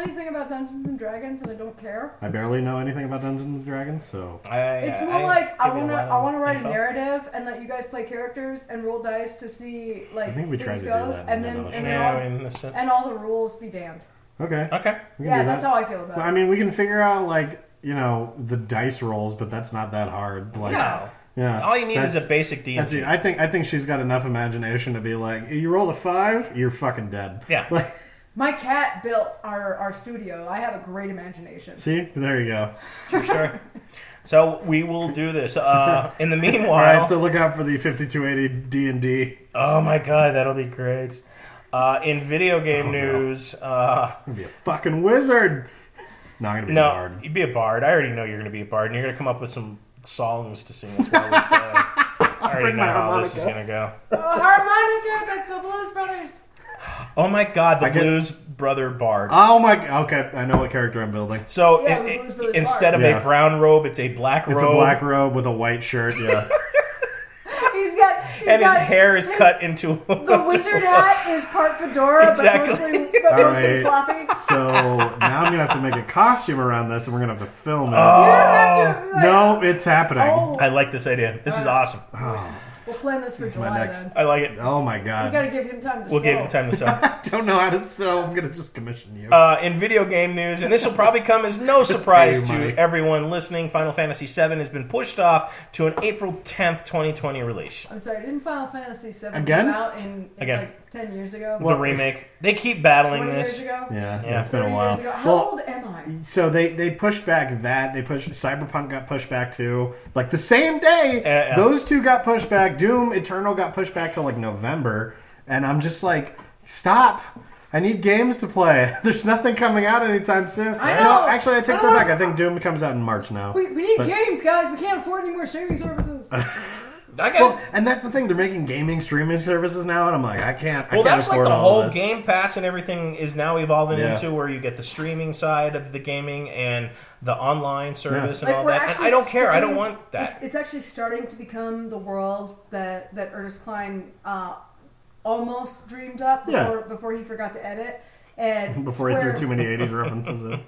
anything about Dungeons and Dragons, and I don't care. I barely know anything about Dungeons and Dragons, so I, It's I- more I like I give you want to. lot I of want to write info. a narrative and let you guys play characters and roll dice to see like I think we tried things to do goes, that in and then another and then, Yeah, all, I mean, that's it. and all the rules be damned. okay. Okay. We can Yeah, do that's that. how I feel about Well, it. I mean, we can figure out like you know the dice rolls, but that's not that hard. Like, No. yeah, All you need is that's- a basic D and That's it. D. I think I think she's got enough imagination to be like, you roll a five, you're fucking dead. Yeah. Like, My cat built our, our studio. I have a great imagination. see, there you go. True story. So we will do this. Uh, in the All meanwhile, right, so look out for the fifty-two eighty D and D. oh my god, that'll be great. Uh, in video game Oh, no. news, uh, I'm gonna be a fucking wizard. No, I'm gonna be a no, bard. you'd be a bard. I already know you're going to be a bard, and you're going to come up with some songs to sing us while we play. I already bring know my how this is harmonica. going to go. Oh, harmonica, that's the Blues Brothers. Oh my god, the I get- Blues Brother Bard. Oh my. Okay, I know what character I'm building. So Yeah, it- the it- Blues Brothers instead of Bard. a Yeah. brown robe, it's a black It's robe. a black robe with a white shirt. Yeah. He's got. He's and his got, hair is his- cut into The wizard hat is part fedora, Exactly. but mostly, but All mostly right. floppy. So now I'm gonna have to make a costume around this, and we're gonna have to film it. You don't have to. Like, No, it's happening. Oh, I like this idea. This is awesome. we'll plan this for my July next- then. I like it. Oh my You god. gotta give him time to We'll sew. give him time to sew. I don't know how to sew. I'm gonna just commission you. Uh, in video game news, and this will probably come as no surprise Pay to money. everyone listening, Final Fantasy seven has been pushed off to an April tenth, twenty twenty release. I'm sorry, didn't Final Fantasy seven Again? come out in, in Again. like ten years ago? the remake. They keep battling twenty this. years ago? yeah, Yeah. it's been a thirty while. years ago? How Well, old am I? so they they pushed back that they pushed Cyberpunk got pushed back too. Like the same day, Yeah, yeah. those two got pushed back. Doom Eternal got pushed back to like November, and I'm just like, stop. I need games to play. There's nothing coming out anytime soon. I No, know. actually, I take I that know. back. I think Doom comes out in March now. We, we need But- games, guys. We can't afford any more streaming services. I got, Well, and that's the thing. They're making gaming streaming services now, and I'm like, I can't. I well, can't that's like afford the all whole this. Game Pass and everything is now evolving Yeah. into where you get the streaming side of the gaming and the online service Yeah. and all we're that. And actually I don't care. I don't starting- want that. It's, it's actually starting to become the world that, that Ernest Cline uh, almost dreamed up Yeah. before, before he forgot to edit. And Before he where- threw too many eighties references in.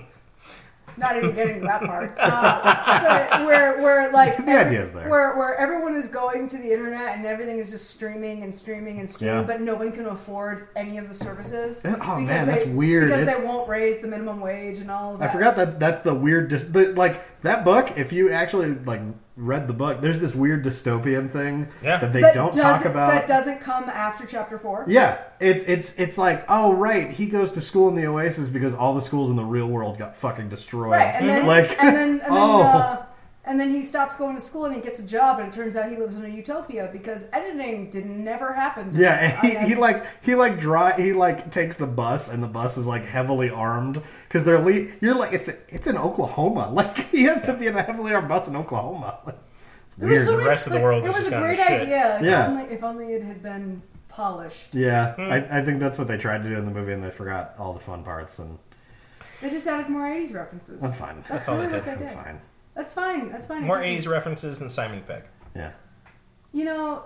Not even getting to that part. Uh, but where, where like The idea's there. Where, where everyone is going to the internet and everything is just streaming and streaming and streaming, Yeah. but no one can afford any of the services. Oh, because man, they, that's weird. Because It- they won't raise the minimum wage and all of that. I forgot that that's the weird, dis- the, like that book. If you actually like read the book, there's this weird dystopian thing Yeah. that they That don't talk doesn't- about. That doesn't come after chapter four. Yeah, it's it's it's like, oh right, he goes to school in the Oasis because all the schools in the real world got fucking destroyed. Right, and then like, and then and then, oh. uh, and then he stops going to school and he gets a job, and it turns out he lives in a utopia because editing did never happen. Yeah, and he, I- I- he like he like dry he like takes the bus, and the bus is like heavily armed because they're le- you're like it's it's in Oklahoma, like he has to be in a heavily armed bus in Oklahoma. Like, it's There was weird. so The many- rest of the like, world It was was a just kind of great shit. idea. If, Yeah. only, if only it had been polished. Yeah, Hmm. I, I think that's what they tried to do in the movie, and they forgot all the fun parts. And They just added more eighties references. I'm fine. That's, That's all really they what did. they I'm did. fine. That's fine. That's fine. More It eighties references than Simon Pegg. Yeah. You know,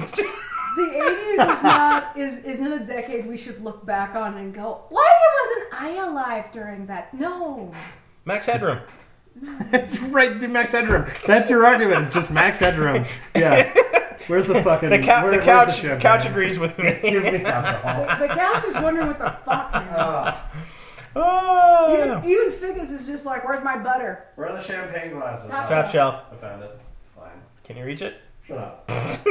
the eighties is not is isn't a decade we should look back on and go, why wasn't I alive during that? No. Max Headroom. It's right, the Max Headroom. That's your argument. It's just Max Headroom. Yeah. Where's the fucking The, cou- where- the where's couch champagne? couch agrees with me. Give me alcohol. The couch is wondering what the fuck, man. Oh, Even, even Figgis is just like, where's my butter? Where are the champagne glasses? Top top shelf. I found it. It's fine. Can you reach it? Shut up.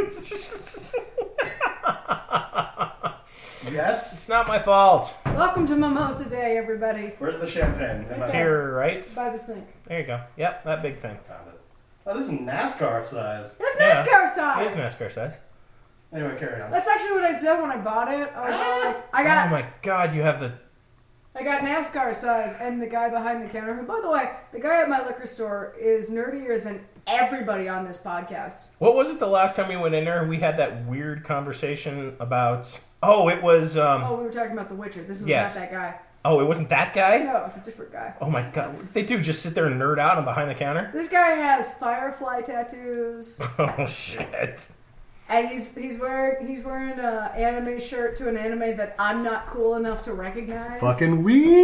It's Yes. not my fault. Welcome to Mimosa Day, everybody. Where's the champagne? Am I- To your right. By the sink. There you go. Yep, that big thing. found it. Oh, this is NASCAR size. That's Yeah. NASCAR It size. is NASCAR size. Anyway, carry on. That's actually what I said when I bought it. I was all like, I Oh got, my god, you have the. I got NASCAR size, and the guy behind the counter, who, by the way, the guy at my liquor store is nerdier than everybody on this podcast. What was it the last time we went in there? We had that weird conversation about. Oh, it was. Um, Oh, we were talking about The Witcher. This was Yes. not that guy. oh, it wasn't that guy? No, it was a different guy. Oh my god, what did they do? Just sit there and nerd out and behind the counter? This guy has firefly tattoos, Oh shit. and he's he's wearing he's wearing an anime shirt to an anime that I'm not cool enough to recognize. Fucking weed.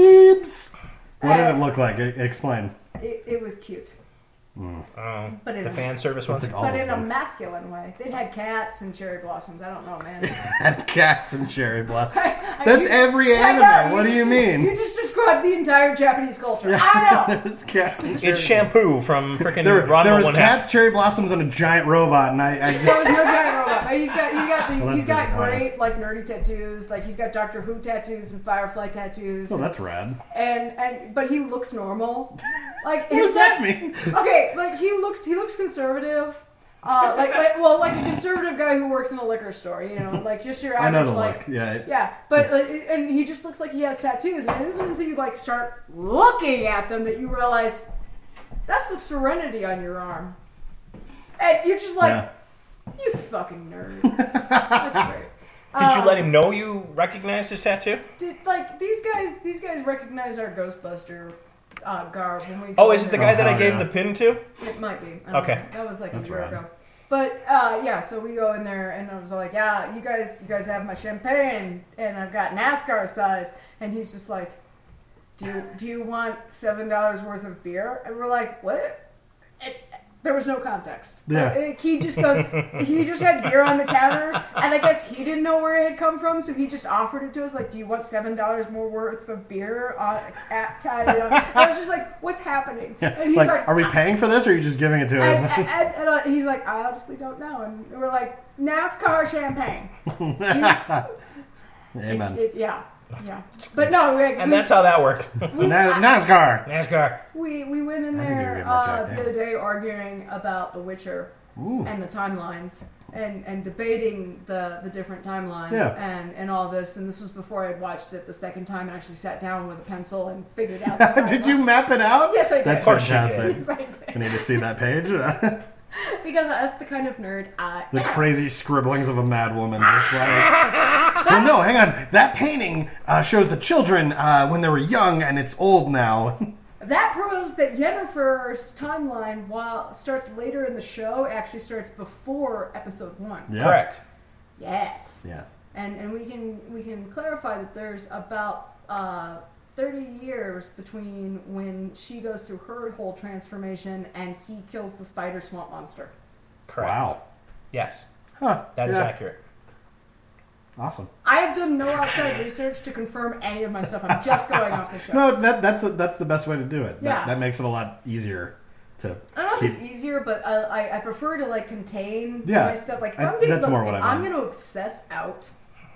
boobs? What did it look like? E- Explain. It, it was cute. Oh, But in the a- fan service ones. like all But of in a them. masculine way. They had cats and cherry blossoms. I don't know, man. Had cats and cherry blossom. I- That's you- every I know, anime. What do you just- mean? You just described the entire Japanese culture. I know. There's cats and cherry It's shampoo from freaking There, Ranma there was One cats, Half. cherry blossoms, and a giant robot, and I, I There was just no giant robot. But he's got he's got the, Well, that's he's got disappointing. great like nerdy tattoos. Like he's got Doctor Who tattoos and Firefly tattoos. oh, and, that's rad. and and but he looks normal. Like What does that mean? Okay, like he looks he looks conservative. Uh, like, like well, like a conservative guy who works in a liquor store, you know, like just your I average know the like look. Yeah. yeah, but like, and he just looks like he has tattoos, and it isn't until you like start looking at them that you realize that's the Serenity on your arm, and you're just like, Yeah. you fucking nerd. That's great. Did you Um, let him know you recognized his tattoo? Did, like these guys, these guys recognize our Ghostbuster uh, garb when we. Oh, go is in it the there. guy that I Oh, gave yeah. the pin to? It might be. I don't Okay. know. That was like That's a year rad. ago. But uh, yeah, so we go in there, and I was like, "Yeah, you guys, you guys have my champagne, and I've got NASCAR size." And he's just like, "Do you, do you want seven dollars worth of beer?" And we're like, "What?" It, there was no context. Yeah. Like, he just goes, he just had beer on the counter, and I guess he didn't know where it had come from, so he just offered it to us. Like, "Do you want seven dollars more worth of beer on at time?" You know? And I was just like, "What's happening?" And he's like, like, are we paying for this, or are you just giving it to us? and, and, and, and, uh, he's like, "I honestly don't know." And we're like, "NASCAR champagne." Amen. It- it- yeah, yeah. But no, we, And we, that's how that worked. we, Na- NASCAR. NASCAR. we, we went in I think there it'd be more uh, Jack the Daniels. other day arguing about The Witcher Ooh. and the timelines. And, and debating the, the different timelines Yeah. and, and all this. And this was before I'd watched it the second time and actually sat down with a pencil and figured out the Did you timeline. map it out? Yes, I did. That's Of course you fantastic. Yes, I did. I need to see that page. Because that's the kind of nerd I The am. crazy scribblings of a mad woman. Just like, well, no, hang on. That painting uh, shows the children uh, when they were young, and it's old now. That proves that Yennefer's timeline, while starts later in the show, actually starts before episode one. Yeah. Correct. Yes, Yes. and and we can we can clarify that there's about uh, thirty years between when she goes through her whole transformation and he kills the spider swamp monster. Correct. Wow. Yes, Huh. that is Yeah. accurate. Awesome. I have done no outside research to confirm any of my stuff. I'm just going off the show. No, that that's that's the best way to do it. That, Yeah. that makes it a lot easier to. I don't know keep- if it's easier, but I, I, I prefer to like contain Yeah. my stuff. Like if I- I'm getting that's the, more what if I I'm meant. going to obsess out.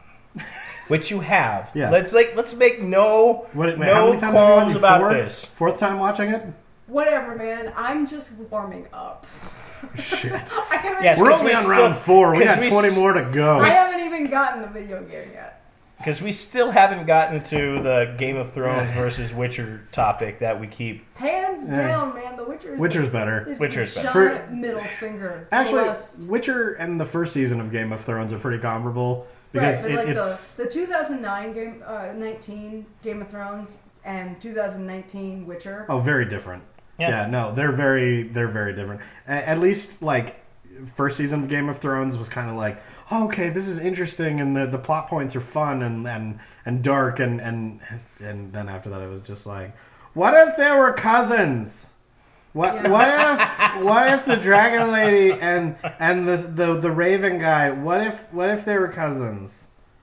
Which you have. Yeah. Let's like let's make no What, wait, no how many times have you qualms watched? about Four? this. Fourth time watching it? Whatever, man. I'm just warming up. Shit. I haven't, Yes, We're 'cause only we on still- round four. We 'cause got we twenty s- more to go. I haven't even gotten the video game yet. Because we still haven't gotten to the Game of Thrones versus Witcher topic that we keep. Hands Yeah. down, man. The Witcher is Witcher's the, better. is Witcher's the better. giant middle finger. To Actually, us. Witcher and the first season of Game of Thrones are pretty comparable because right, but it, like it's the, the two thousand nine game, uh, nineteen Game of Thrones and two thousand nineteen Witcher. oh very different. Yeah. Yeah, no, they're very they're very different. A- At least like first season of Game of Thrones was kind of like, oh, okay, this is interesting, and the the plot points are fun and and, and dark, and, and and then after that it was just like, what if they were cousins? What Yeah. what if what if the dragon lady and and the the the raven guy? What if what if they were cousins?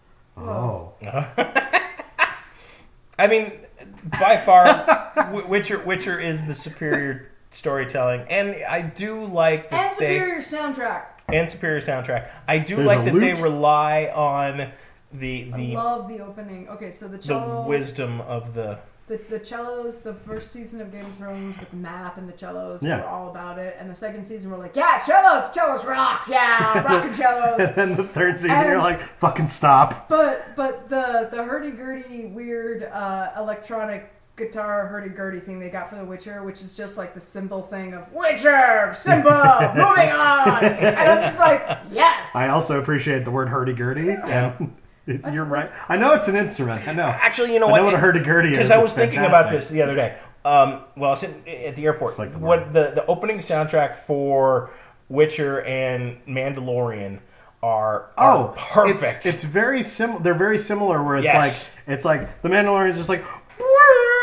Oh, I mean, by far, Wi- Witcher Witcher is the superior storytelling, and I do like that and they superior soundtrack. and superior soundtrack. I do There's like a that they lute. rely on the I the love the opening. Okay, so the the cello, wisdom of the. the, the cellos, the first season of Game of Thrones with the map and the cellos, Yeah. we were all about it. And the second season, we're like, yeah, cellos, cellos rock, yeah, rockin' cellos. and then the third season And- you're like, fucking stop. But but the the hurdy-gurdy weird uh, electronic guitar hurdy-gurdy thing they got for The Witcher, which is just like the simple thing of Witcher, simple, moving on. And I'm just like, yes. I also appreciate the word hurdy-gurdy. And it, you're like- right. I know it's an instrument. I know. Actually, you know I what? know what a hurdy-gurdy is. Because I was It's thinking fantastic. about this the other day. Um, well, I was sitting at the airport. like the what the the opening soundtrack for Witcher and Mandalorian are, are Oh, perfect. It's, it's very similar. They're very similar. Where it's Yes. like it's like the Mandalorian is just like,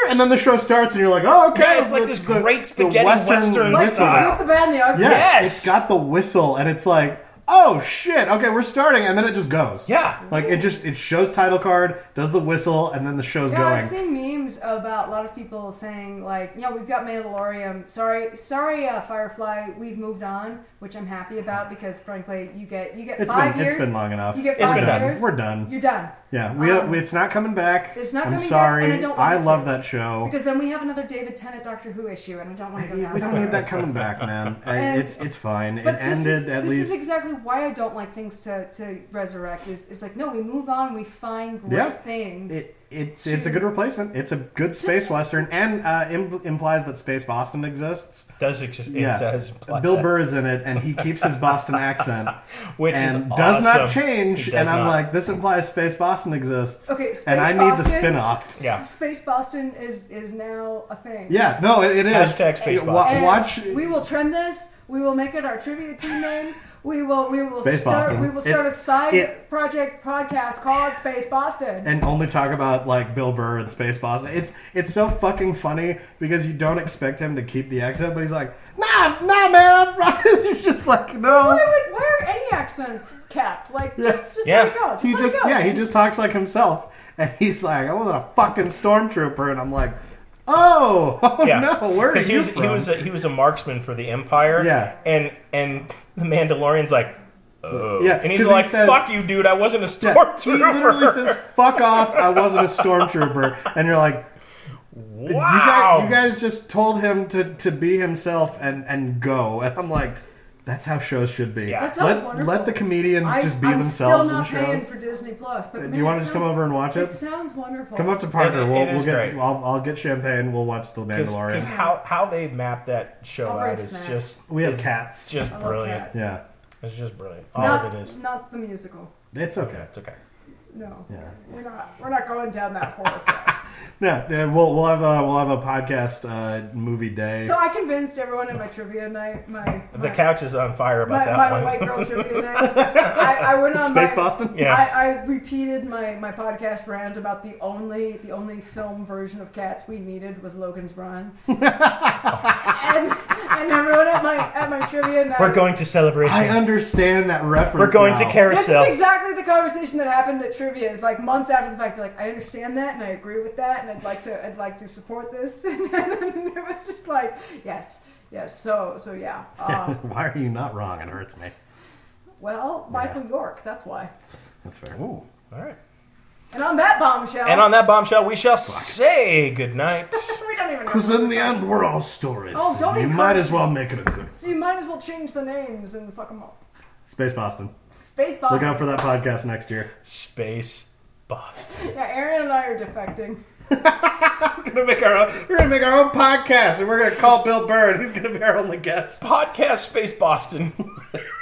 and then the show starts, and you're like, oh, okay. Yeah, it's like the- this the- great the spaghetti Western Like style. with the band, the ugly. Yeah, Yes. it's got the whistle, and it's like, oh shit, okay, we're starting, and then it just goes. Yeah. like it just it shows title card, does the whistle, and then the show's Yeah, going. I've seen memes about a lot of people saying like, "Yeah, we've got Mandalorian. Sorry, sorry, uh, Firefly. We've moved on," which I'm happy about because, frankly, you get you get It's five been years. it's been long enough. You get It's five been done. years. We're done. You're done. Yeah, we, Um, we it's not coming back. it's not I'm coming back, sorry. and I don't want it love to. that show. Because then we have another David Tennant Doctor Who issue, and I don't want to go down. we don't that need road. that coming back, man. I- And- it's it's fine. But it this ended is, at this least. is exactly why I don't like things to, to resurrect. Is is like no, we move on, we find great Yeah. things. It, it's it's a good replacement. It's a good space western, and uh, im- implies that Space Boston exists. Does ex- it Yeah, does imply Bill that. Burr is in it, and he keeps his Boston accent, Which and is does not awesome. change. It does And I'm not. like, this implies Space Boston exists. Okay, Space and I need the Boston- spin-off. Yeah. Space Boston is is now a thing. Yeah, no, it, it is. Hashtag Space Wa- Boston. And Watch. We will trend this. We will make it our trivia team name. We will. We will Space start. Boston. We will start It- a side it- project podcast called Space Boston. And only talk about like Bill Burr and Space Boston. It's it's so fucking funny because you don't expect him to keep the accent, but he's like, nah, nah, man, I'm right. You're just like, no. why, would, why are any accents kept? Like Yeah. just just Yeah. let it go. Just He let just it go. yeah, he just talks like himself, and he's like, I wasn't a fucking stormtrooper, and I'm like, oh, oh Yeah. no, where are Because he you was from? he was a, he was a marksman for the Empire. Yeah. And and the Mandalorian's like, oh. Yeah, And he's 'cause he like, says- fuck you, dude. I wasn't a Yeah, stormtrooper. he literally says, "Fuck off! I wasn't a stormtrooper," and you're like, wow. You guys, you guys just told him to, to be himself and, and go. And I'm like, that's how shows should be. Yeah. That sounds let, wonderful. let the comedians I, just be I'm themselves still not in paying shows. for Disney Plus. But Do man, you want it to just come sounds- over and watch It it? sounds wonderful. Come up to Parker. It- we'll, it we'll is get. great. I'll, I'll get champagne. We'll watch The Because Mandalorian. how, how they map that show I'll bring out is snacks. just We have is cats. just I love brilliant. cats. Yeah, It's just brilliant. All Not, of it is. not the musical. it's okay. It's okay. No, Yeah. we're not. We're not going down that horror fest. Yeah, yeah, we'll we'll have a we'll have a podcast uh, movie day. So I convinced everyone at my trivia night. My, The my couch is on fire about my, that my one. white girl trivia night. I, I went on Space my, Boston. Yeah. I, I repeated my, my podcast rant about the only the only film version of Cats we needed was Logan's Run, and and everyone at my at my trivia night. We're going to celebration. I understand that reference. We're going to now. This carousel. is exactly the conversation that happened at trivia. Is like months after the fact. They're like, I understand that, and I agree with that, and I'd like to, I'd like to support this. And then it was just like, yes, yes. So, so yeah. Um, Why are you not wrong? It hurts me. well, Michael York. That's why. That's fair. Ooh, all right. And on that bombshell. And on that bombshell, we shall say goodnight. we don't even know. Because in the end, we're all stories. Oh, don't you encourage might as me. well make it a good. So you might as well change the names and fuck them up. Space Boston. Space Boston. Look out for that podcast next year. Space Boston. Yeah, Aaron and I are defecting. We're gonna make our own. We're gonna make our own podcast, and we're gonna call Bill Burr, and he's gonna be our only guest. Podcast Space Boston.